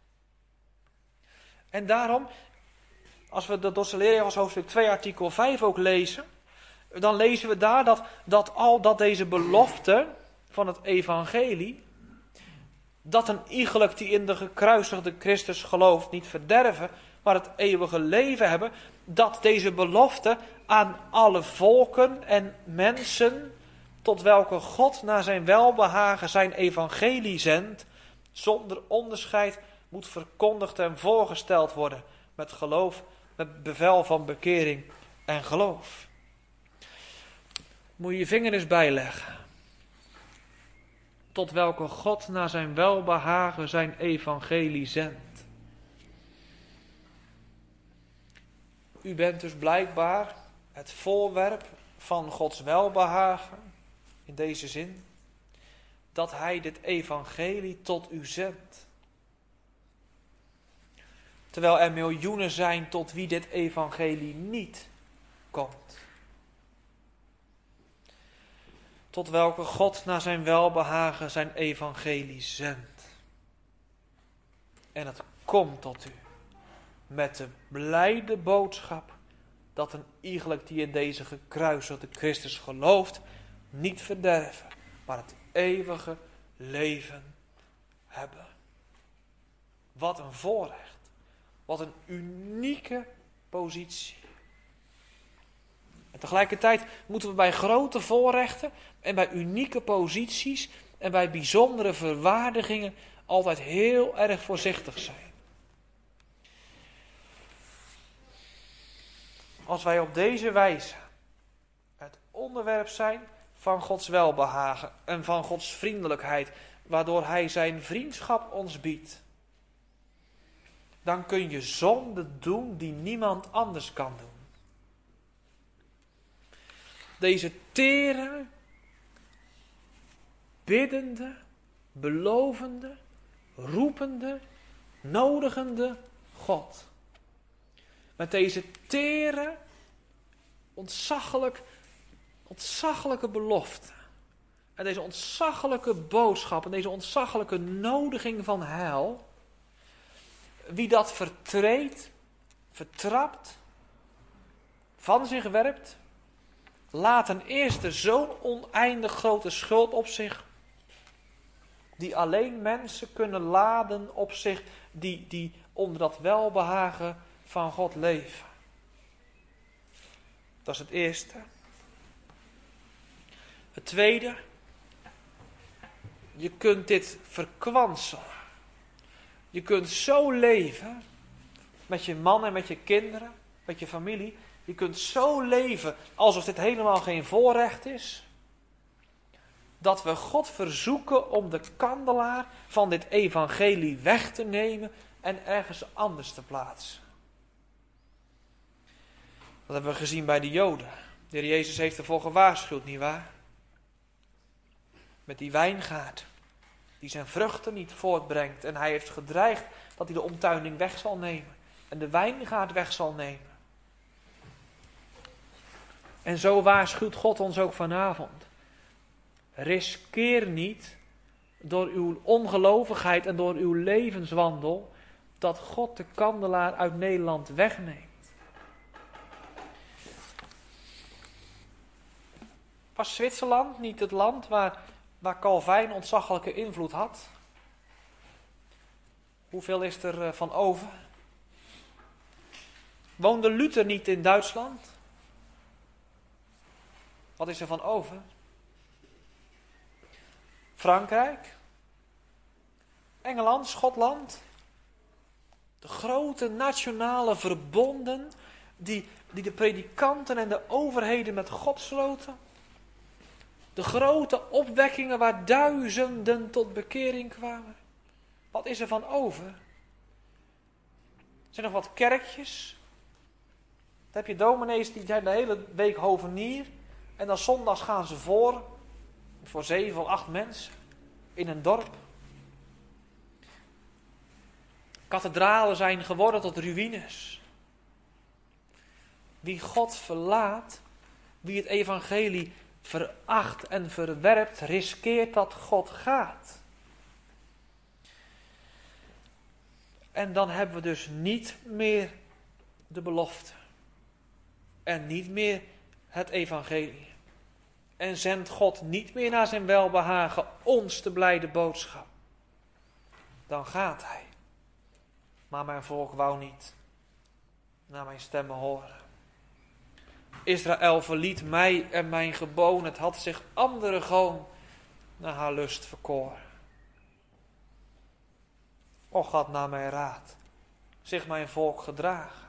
En daarom, als we de Dosselereos hoofdstuk 2 artikel 5 ook lezen, dan lezen we daar dat deze belofte van het evangelie, dat een iegelijk die in de gekruisigde Christus gelooft niet verderven, maar het eeuwige leven hebben, dat deze belofte aan alle volken en mensen, tot welke God naar zijn welbehagen zijn evangelie zendt, zonder onderscheid moet verkondigd en voorgesteld worden met geloof, met bevel van bekering en geloof. Moet je je vinger eens bijleggen. Tot welke God naar zijn welbehagen zijn evangelie zendt. U bent dus blijkbaar het voorwerp van Gods welbehagen, in deze zin, dat hij dit evangelie tot u zendt. Terwijl er miljoenen zijn tot wie dit evangelie niet komt. Tot welke God naar zijn welbehagen zijn evangelie zendt. En het komt tot u met de blijde boodschap dat een iegelijk die in deze gekruisigde Christus gelooft, niet verderven, maar het eeuwige leven hebben. Wat een voorrecht. Wat een unieke positie. En tegelijkertijd moeten we bij grote voorrechten en bij unieke posities en bij bijzondere verwaardigingen altijd heel erg voorzichtig zijn. Als wij op deze wijze het onderwerp zijn van Gods welbehagen en van Gods vriendelijkheid, waardoor hij zijn vriendschap ons biedt, dan kun je zonde doen die niemand anders kan doen. Deze tere, biddende, belovende, roepende, nodigende God. Met deze tere, ontzaglijke belofte. En deze ontzaglijke boodschap en deze ontzaglijke nodiging van heil. Wie dat vertreedt, vertrapt, van zich werpt, laat ten eerste zo'n oneindig grote schuld op zich, die alleen mensen kunnen laden op zich, die onder dat welbehagen van God leven. Dat is het eerste. Het tweede, je kunt dit verkwanselen. Je kunt zo leven met je man en met je kinderen, met je familie. Je kunt zo leven alsof dit helemaal geen voorrecht is. Dat we God verzoeken om de kandelaar van dit evangelie weg te nemen en ergens anders te plaatsen. Dat hebben we gezien bij de Joden. De Heer Jezus heeft ervoor gewaarschuwd, nietwaar? Met die wijngaard die zijn vruchten niet voortbrengt. En hij heeft gedreigd dat hij de omtuining weg zal nemen. En de wijngaard weg zal nemen. En zo waarschuwt God ons ook vanavond. Riskeer niet door uw ongelovigheid en door uw levenswandel dat God de kandelaar uit Nederland wegneemt. Was Zwitserland niet het land waar Calvijn ontzaglijke invloed had? Hoeveel is er van over? Woonde Luther niet in Duitsland? Wat is er van over? Frankrijk? Engeland, Schotland? De grote nationale verbonden die de predikanten en de overheden met God sloten? De grote opwekkingen waar duizenden tot bekering kwamen? Wat is er van over? Er zijn nog wat kerkjes. Dan heb je dominees die zijn de hele week hovenier. En dan zondags gaan ze voor 7 of 8 mensen in een dorp. Kathedralen zijn geworden tot ruïnes. Wie God verlaat, wie het evangelie veracht en verwerpt, riskeert dat God gaat. En dan hebben we dus niet meer de belofte. En niet meer het evangelie. En zendt God niet meer naar zijn welbehagen ons de blijde boodschap. Dan gaat hij. Maar mijn volk wou niet naar mijn stemmen horen. Israël verliet mij en mijn geboon. Het had zich andere gewoon naar haar lust verkoren. Och had naar mijn raad zich mijn volk gedragen.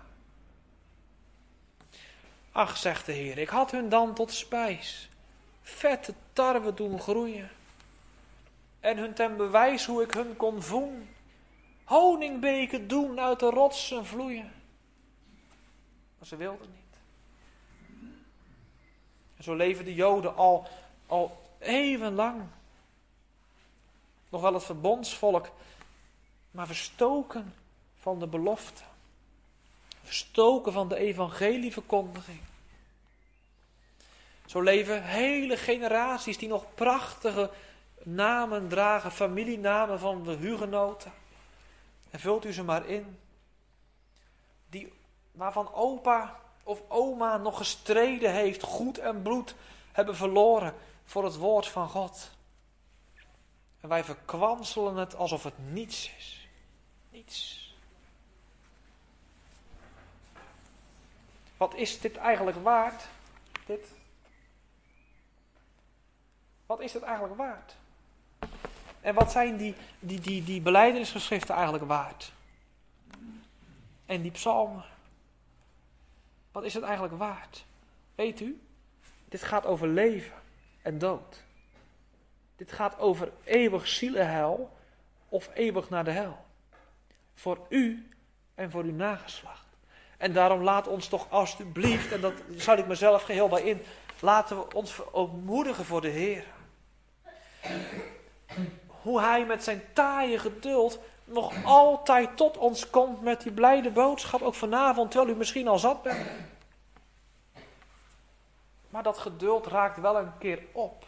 Ach, zegt de Heer, ik had hun dan tot spijs vette tarwe doen groeien. En hun ten bewijs hoe ik hun kon voen, honingbeken doen uit de rotsen vloeien. Maar ze wilden niet. En zo leven de Joden al eeuwenlang. Nog wel het verbondsvolk, maar verstoken van de belofte. Verstoken van de evangelieverkondiging. Zo leven hele generaties die nog prachtige namen dragen, familienamen van de hugenoten. En vult u ze maar in. Waarvan opa of oma nog gestreden heeft, goed en bloed hebben verloren voor het woord van God. En wij verkwanselen het alsof het niets is. Niets. Wat is dit eigenlijk waard? Wat is het eigenlijk waard? En wat zijn die belijdenisgeschriften eigenlijk waard? En die psalmen? Wat is het eigenlijk waard? Weet u? Dit gaat over leven en dood. Dit gaat over eeuwig zielenheil of eeuwig naar de hel. Voor u en voor uw nageslacht. En daarom laat ons toch alstublieft, en dat sluit ik mezelf geheel bij in, laten we ons verootmoedigen voor de Heer. Hoe Hij met zijn taaie geduld nog altijd tot ons komt met die blijde boodschap, ook vanavond, terwijl u misschien al zat bent. Maar dat geduld raakt wel een keer op.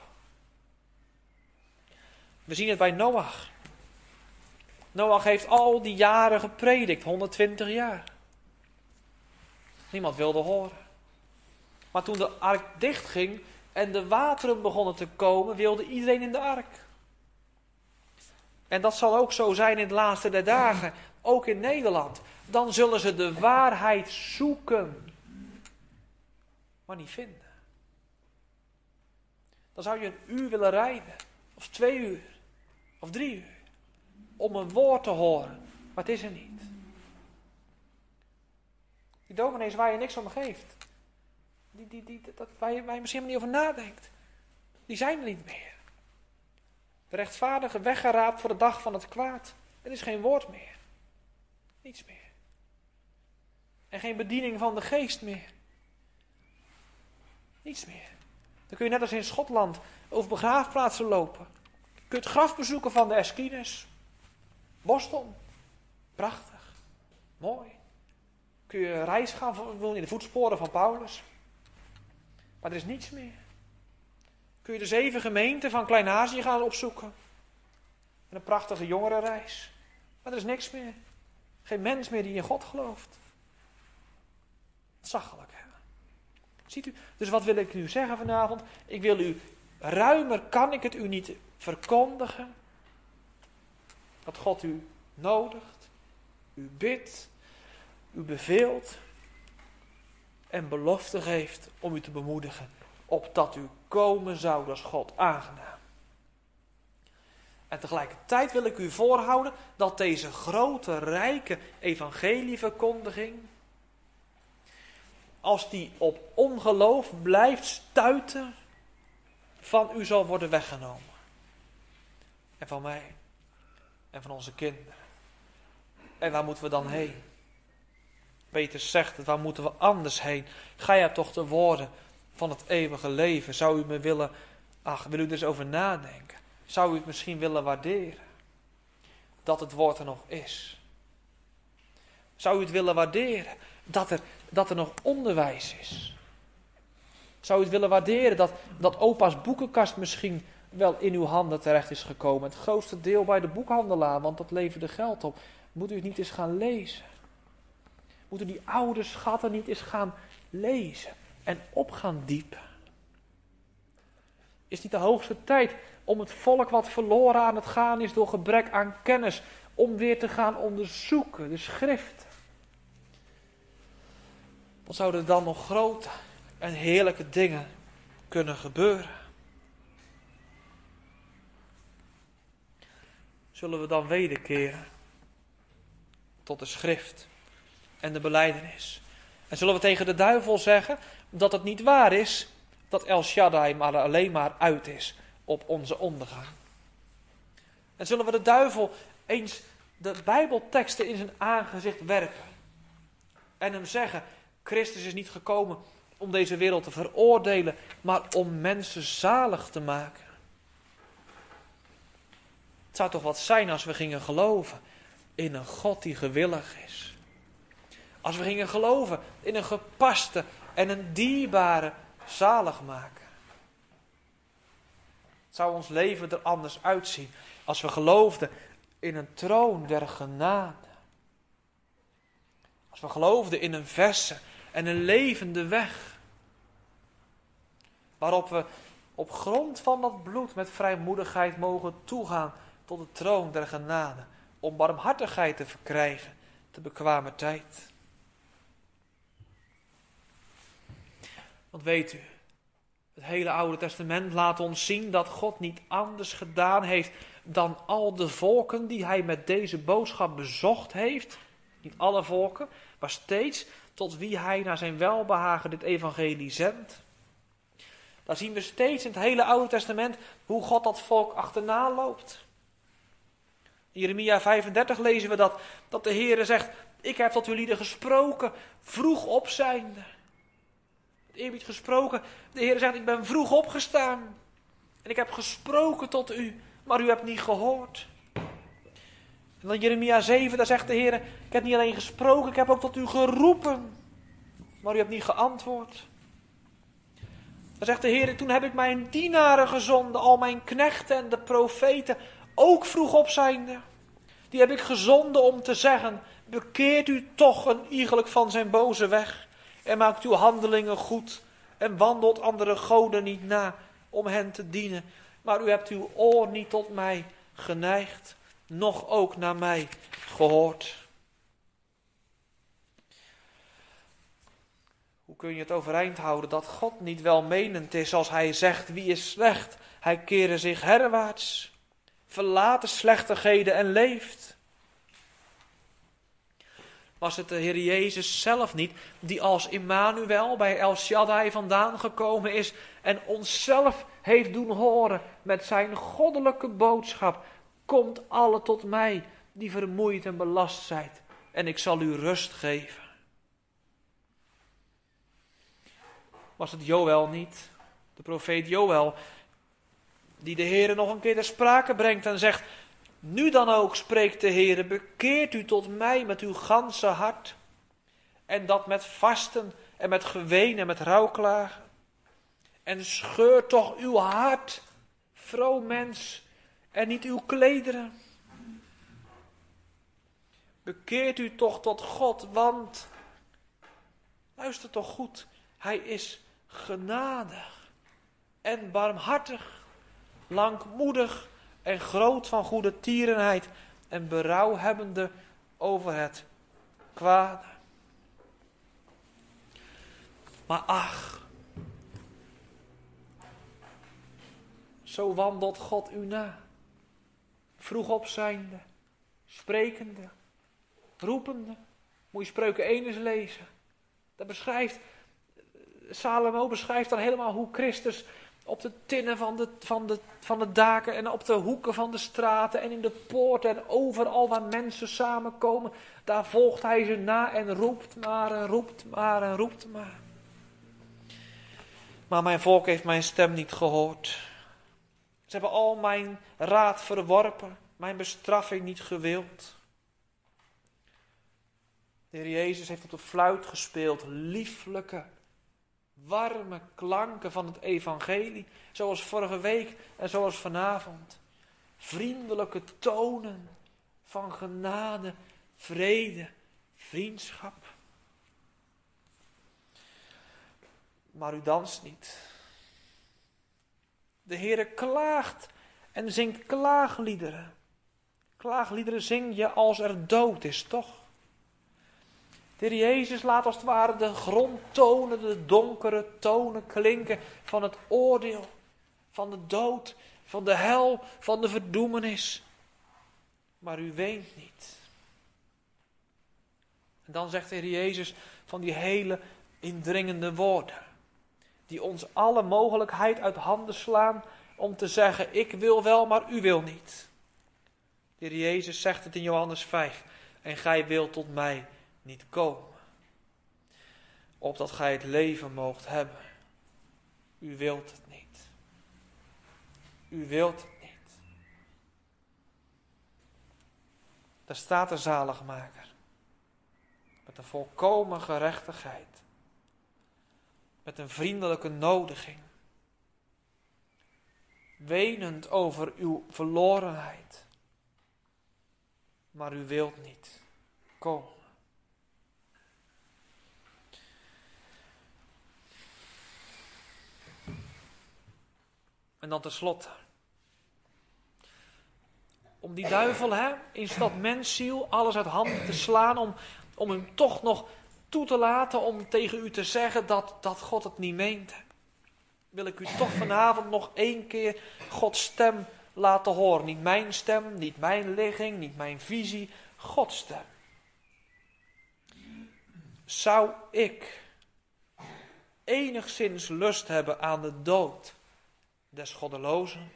We zien het bij Noach. Noach heeft al die jaren gepredikt, 120 jaar. Niemand wilde horen. Maar toen de ark dichtging en de wateren begonnen te komen, wilde iedereen in de ark. En dat zal ook zo zijn in de laatste der dagen, ook in Nederland. Dan zullen ze de waarheid zoeken, maar niet vinden. Dan zou je 1 uur willen rijden. Of 2 uur. Of 3 uur. Om een woord te horen. Maar het is er niet. Die dominees waar je niks om geeft. Waar je misschien niet over nadenkt. Die zijn er niet meer. De rechtvaardige weggeraapt voor de dag van het kwaad. Er is geen woord meer. Niets meer. En geen bediening van de geest meer. Niets meer. Dan kun je net als in Schotland over begraafplaatsen lopen. Je kunt het graf bezoeken van de Esquines. Boston. Prachtig. Mooi. Kun je een reis gaan in de voetsporen van Paulus. Maar er is niets meer. Kun je de 7 gemeenten van Klein-Azië gaan opzoeken. En een prachtige jongerenreis. Maar er is niks meer. Geen mens meer die in God gelooft. Zachtelijk. Ziet u? Dus wat wil ik nu zeggen vanavond? Ik wil u, ruimer kan ik het u niet verkondigen. Dat God u nodigt, u bidt, u beveelt en belofte geeft om u te bemoedigen. Opdat u komen zou als God aangenaam. En tegelijkertijd wil ik u voorhouden dat deze grote, rijke evangelieverkondiging, als die op ongeloof blijft stuiten, van u zal worden weggenomen. En van mij. En van onze kinderen. En waar moeten we dan heen? Petrus zegt het, waar moeten we anders heen? Ga ja toch de woorden van het eeuwige leven. Zou u me willen, wil u er eens over nadenken? Zou u het misschien willen waarderen? Dat het woord er nog is. Zou u het willen waarderen? Dat er nog onderwijs is. Zou u het willen waarderen dat opa's boekenkast misschien wel in uw handen terecht is gekomen? Het grootste deel bij de boekhandelaar, want dat leverde geld op. Moet u het niet eens gaan lezen? Moet u die oude schatten niet eens gaan lezen en op gaan diepen? Is niet de hoogste tijd om het volk wat verloren aan het gaan is door gebrek aan kennis, om weer te gaan onderzoeken, de schriften? Wat zouden er dan nog grote en heerlijke dingen kunnen gebeuren? Zullen we dan wederkeren tot de schrift en de belijdenis? En zullen we tegen de duivel zeggen dat het niet waar is dat El Shaddai maar alleen maar uit is op onze ondergang? En zullen we de duivel eens de Bijbelteksten in zijn aangezicht werpen en hem zeggen: Christus is niet gekomen om deze wereld te veroordelen, maar om mensen zalig te maken. Het zou toch wat zijn als we gingen geloven in een God die gewillig is. Als we gingen geloven in een gepaste en een dierbare zaligmaker. Het zou ons leven er anders uitzien als we geloofden in een troon der genade. Als we geloofden in een verse en een levende weg. Waarop we op grond van dat bloed met vrijmoedigheid mogen toegaan tot de troon der genade. Om barmhartigheid te verkrijgen te bekwamer tijd. Want weet u, het hele Oude Testament laat ons zien dat God niet anders gedaan heeft dan al de volken die hij met deze boodschap bezocht heeft. Niet alle volken, maar steeds tot wie hij naar zijn welbehagen dit evangelie zendt. Daar zien we steeds in het hele Oude Testament hoe God dat volk achterna loopt. In Jeremia 35 lezen we dat de Heere zegt: ik heb tot uw lieden gesproken, vroeg op zijnde. Eerbied gesproken, de Heere zegt: ik ben vroeg opgestaan. En ik heb gesproken tot u, maar u hebt niet gehoord. En dan Jeremia 7, daar zegt de Heer: ik heb niet alleen gesproken, ik heb ook tot u geroepen. Maar u hebt niet geantwoord. Dan zegt de Heer: toen heb ik mijn dienaren gezonden, al mijn knechten en de profeten, ook vroeg op zijnde. Die heb ik gezonden om te zeggen: bekeert u toch een iegelijk van zijn boze weg. En maakt uw handelingen goed. En wandelt andere goden niet na om hen te dienen. Maar u hebt uw oor niet tot mij geneigd, noch ook naar mij gehoord. Hoe kun je het overeind houden dat God niet welmenend is als hij zegt, wie is slecht? Hij kere zich herwaarts, verlaat de slechtigheden en leeft. Was het de Heer Jezus zelf niet, die als Immanuel bij El Shaddai vandaan gekomen is en onszelf heeft doen horen met zijn goddelijke boodschap? Komt alle tot mij die vermoeid en belast zijt en ik zal u rust geven. Was het Joël niet, de profeet Joël, die de Heere nog een keer ter sprake brengt en zegt, nu dan ook, spreekt de Heere, bekeert u tot mij met uw ganse hart. En dat met vasten en met geween en met rouwklagen. En scheur toch uw hart, vroom mens, en niet uw klederen. Bekeert u toch tot God, want, luister toch goed, hij is genadig en barmhartig, langmoedig en groot van goede tierenheid en berouw hebbende over het kwade. Maar ach, zo wandelt God u na, vroeg opzijnde, sprekende, roepende. Moet je Spreuken 1 eens lezen. Dat beschrijft, Salomo beschrijft dan helemaal hoe Christus op de tinnen van de daken en op de hoeken van de straten en in de poorten en overal waar mensen samenkomen, daar volgt hij ze na en roept maar en roept maar en roept maar. Maar mijn volk heeft mijn stem niet gehoord. Ze hebben al mijn raad verworpen, mijn bestraffing niet gewild. De Heer Jezus heeft op de fluit gespeeld, lieflijke, warme klanken van het evangelie, zoals vorige week en zoals vanavond. Vriendelijke tonen van genade, vrede, vriendschap. Maar u danst niet. De Heere klaagt en zingt klaagliederen. Klaagliederen zing je als er dood is, toch? De Heer Jezus laat als het ware de grondtonen, de donkere tonen klinken van het oordeel, van de dood, van de hel, van de verdoemenis. Maar u weent niet. En dan zegt de Heer Jezus van die hele indringende woorden, die ons alle mogelijkheid uit handen slaan om te zeggen, ik wil wel, maar u wil niet. De Heer Jezus zegt het in Johannes 5, en gij wilt tot mij niet komen, opdat gij het leven moogt hebben. U wilt het niet. U wilt het niet. Daar staat de zaligmaker, met een volkomen gerechtigheid, met een vriendelijke nodiging, wenend over uw verlorenheid, maar u wilt niet komen. En dan tenslotte, om die duivel in dat mensziel alles uit handen te slaan, om hem toch nog toe te laten om tegen u te zeggen dat God het niet meent, wil ik u toch vanavond nog 1 keer Gods stem laten horen. Niet mijn stem, niet mijn ligging, niet mijn visie, Gods stem. Zou ik enigszins lust hebben aan de dood des goddelozen,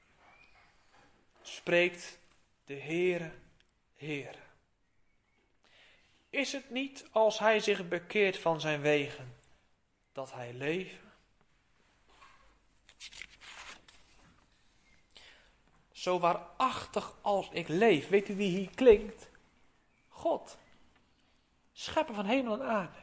spreekt de Heere, Heere. Is het niet als hij zich bekeert van zijn wegen, dat hij leeft? Zo waarachtig als ik leef, weet u wie hier klinkt? God, schepper van hemel en aarde.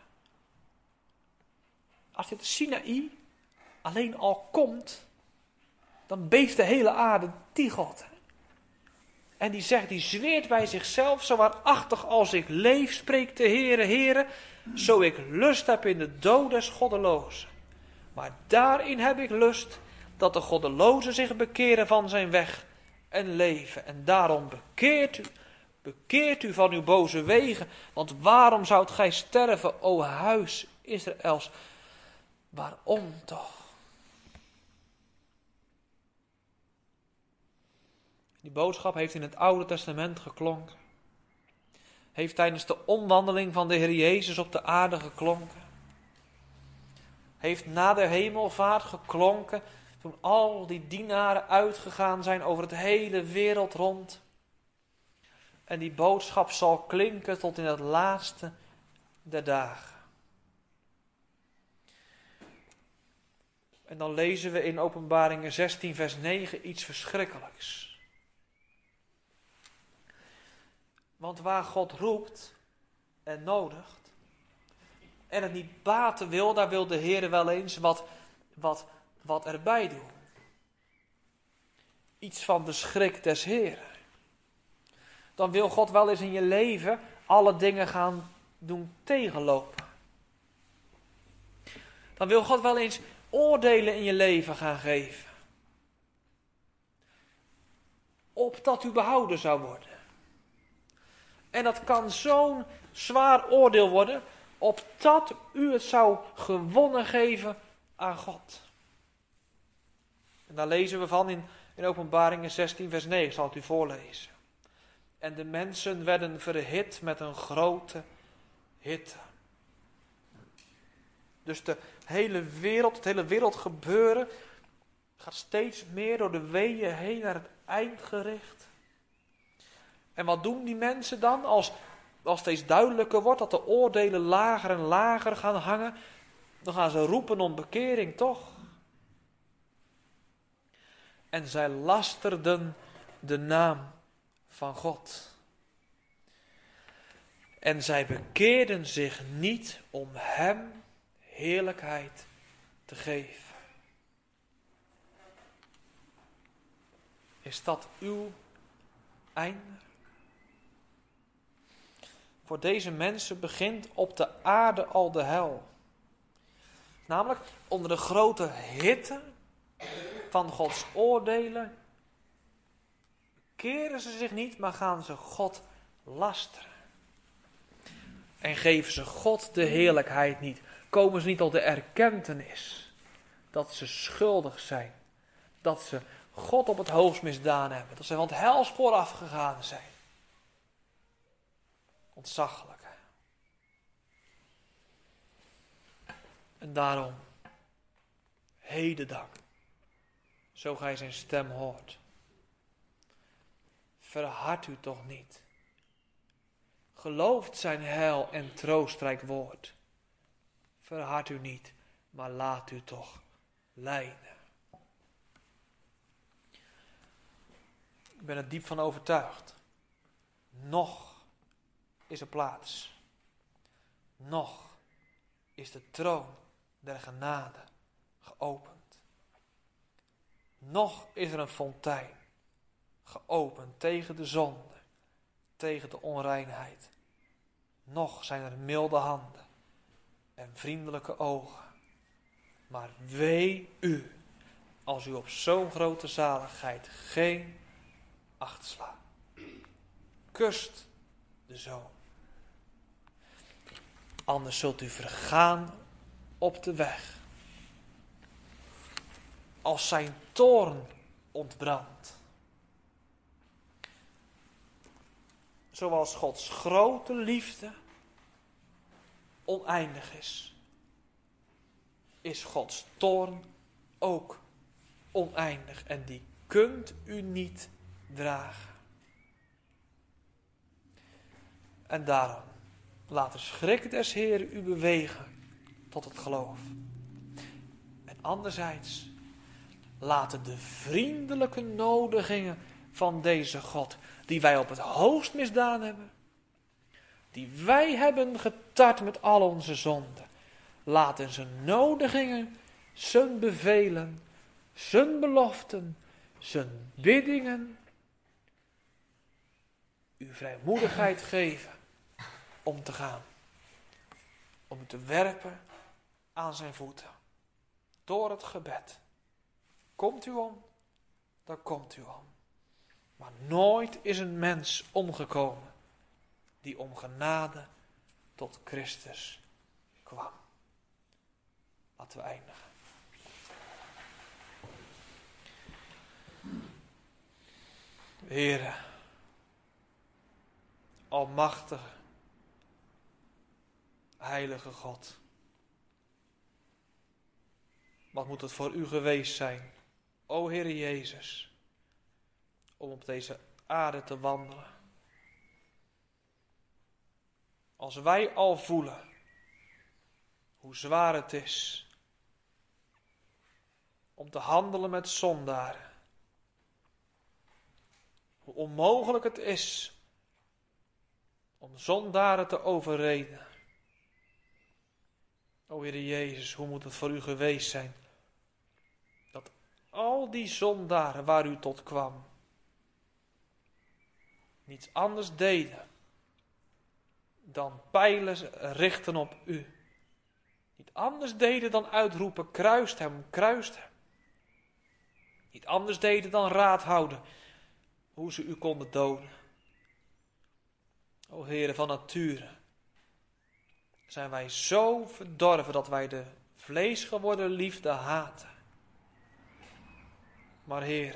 Als dit Sinaï alleen al komt, dan beeft de hele aarde die God. En die zegt, die zweert bij zichzelf, zo waarachtig als ik leef, spreekt de Heere, Heere, zo ik lust heb in de dood des goddelozen. Maar daarin heb ik lust dat de goddelozen zich bekeren van zijn weg en leven. En daarom bekeert u van uw boze wegen, want waarom zoudt gij sterven, o huis Israëls? Waarom toch? Die boodschap heeft in het Oude Testament geklonken. Heeft tijdens de omwandeling van de Heer Jezus op de aarde geklonken. Heeft na de hemelvaart geklonken toen al die dienaren uitgegaan zijn over het hele wereld rond. En die boodschap zal klinken tot in het laatste der dagen. En dan lezen we in Openbaringen 16 vers 9 iets verschrikkelijks. Want waar God roept en nodigt en het niet baten wil, daar wil de Heer wel eens wat erbij doen. Iets van de schrik des Heeren. Dan wil God wel eens in je leven alle dingen gaan doen tegenlopen. Dan wil God wel eens oordelen in je leven gaan geven. Opdat u behouden zou worden. En dat kan zo'n zwaar oordeel worden, opdat u het zou gewonnen geven aan God. En daar lezen we van in Openbaringen 16 vers 9, ik zal het u voorlezen. En de mensen werden verhit met een grote hitte. Dus het hele wereldgebeuren gaat steeds meer door de weeën heen naar het eind gericht. En wat doen die mensen dan als steeds duidelijker wordt dat de oordelen lager en lager gaan hangen? Dan gaan ze roepen om bekering, toch? En zij lasterden de naam van God. En zij bekeerden zich niet om hem heerlijkheid te geven. Is dat uw einde? Voor deze mensen begint op de aarde al de hel. Namelijk onder de grote hitte van Gods oordelen keren ze zich niet, maar gaan ze God lasteren. En geven ze God de heerlijkheid niet. Komen ze niet tot de erkentenis dat ze schuldig zijn. Dat ze God op het hoogst misdaan hebben. Dat ze van het helspoor afgegaan zijn. Ontzaglijk. En daarom, heden dan, zo gij zijn stem hoort, verhard u toch niet. Gelooft zijn heil en troostrijk woord. Verhard u niet, maar laat u toch leiden. Ik ben er diep van overtuigd. Nog is er plaats. Nog is de troon der genade geopend. Nog is er een fontein geopend tegen de zonde, tegen de onreinheid. Nog zijn er milde handen en vriendelijke ogen. Maar wee u, als u op zo'n grote zaligheid geen acht slaat. Kust de zoon. Anders zult u vergaan op de weg. Als zijn toorn ontbrandt. Zoals Gods grote liefde oneindig is Gods toorn ook oneindig. En die kunt u niet dragen. En daarom, laat de schrik des Heeren u bewegen tot het geloof. En anderzijds, laten de vriendelijke nodigingen van deze God, die wij op het hoogst misdaan hebben, die wij hebben getart met al onze zonden, laten zijn nodigingen, zijn bevelen, zijn beloften, zijn biddingen, u vrijmoedigheid geven om te gaan. Om u te werpen aan zijn voeten. Door het gebed. Komt u om, dan komt u om. Maar nooit is een mens omgekomen die om genade tot Christus kwam. Laten we eindigen. Heere, almachtige, heilige God. Wat moet het voor u geweest zijn, o Heere Jezus, om op deze aarde te wandelen. Als wij al voelen hoe zwaar het is om te handelen met zondaren. Hoe onmogelijk het is om zondaren te overreden. O Heere Jezus, hoe moet het voor u geweest zijn dat al die zondaren waar u tot kwam niets anders deden dan pijlen richten op u. Niet anders deden dan uitroepen, kruist hem, kruist hem. Niet anders deden dan raad houden hoe ze u konden doden. O Heere, van nature zijn wij zo verdorven dat wij de vleesgeworden liefde haten. Maar Heere,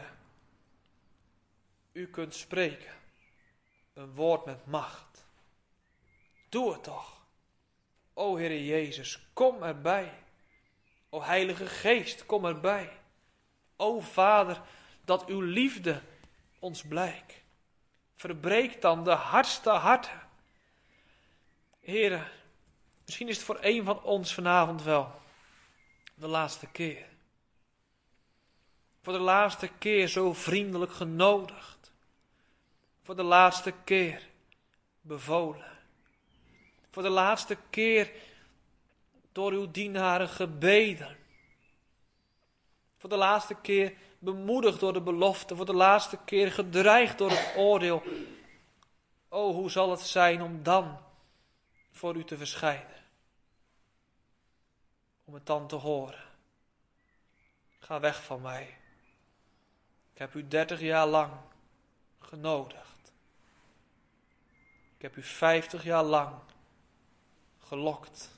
u kunt spreken, een woord met macht. Doe het toch. O Heere Jezus, kom erbij. O Heilige Geest, kom erbij. O Vader, dat uw liefde ons blijkt. Verbreek dan de hardste harten. Heere, misschien is het voor een van ons vanavond wel de laatste keer. Voor de laatste keer zo vriendelijk genodigd. Voor de laatste keer bevolen. Voor de laatste keer door uw dienaren gebeden. Voor de laatste keer bemoedigd door de belofte. Voor de laatste keer gedreigd door het oordeel. O, hoe zal het zijn om dan voor u te verschijnen. Om het dan te horen. Ga weg van mij. Ik heb u 30 jaar lang genodigd. Ik heb u 50 jaar lang gelokt.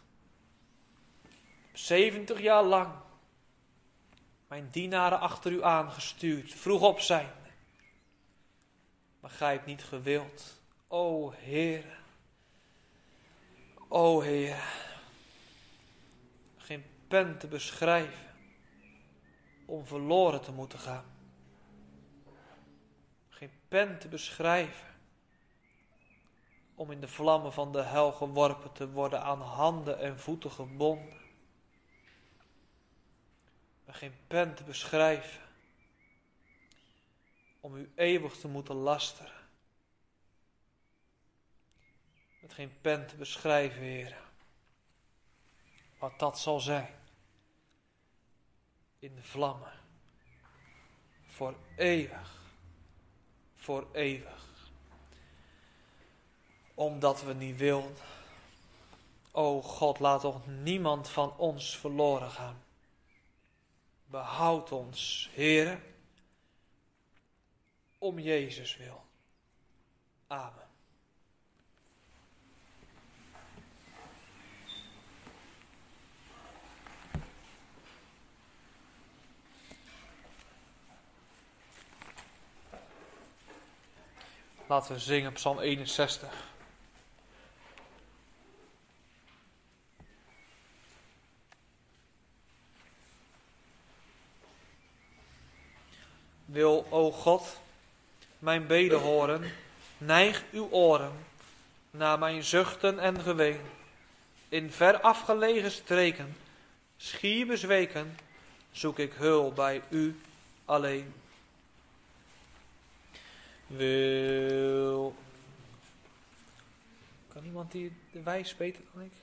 70 jaar lang mijn dienaren achter u aangestuurd, vroeg op zijn. Maar gij hebt niet gewild. O Heere. O Heere. Geen pen te beschrijven om verloren te moeten gaan. Geen pen te beschrijven om in de vlammen van de hel geworpen te worden, aan handen en voeten gebonden. Maar geen pen te beschrijven om u eeuwig te moeten lasteren. Met geen pen te beschrijven, Heer, wat dat zal zijn. In de vlammen. Voor eeuwig. Voor eeuwig. Omdat we niet wilden. O God, laat toch niemand van ons verloren gaan. Behoud ons, Heere, om Jezus wil. Amen. Laten we zingen Psalm 61. Wil, o God, mijn beden horen, neig uw oren naar mijn zuchten en geween. In ver afgelegen streken, schier bezweken, zoek ik heul bij u alleen. Wil. Kan iemand die de wijs beter dan ik?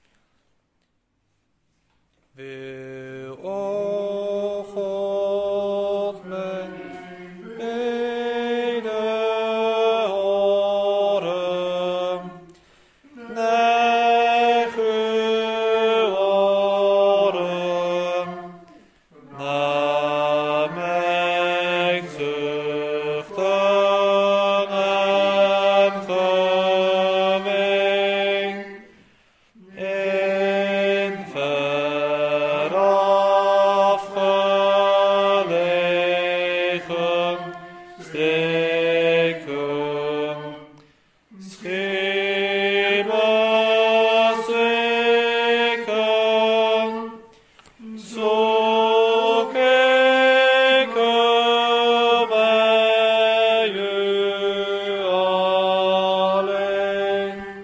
Wil, o God, mijn beden horen, neig uw oren naar mijn zuchten en geween. In ver Schip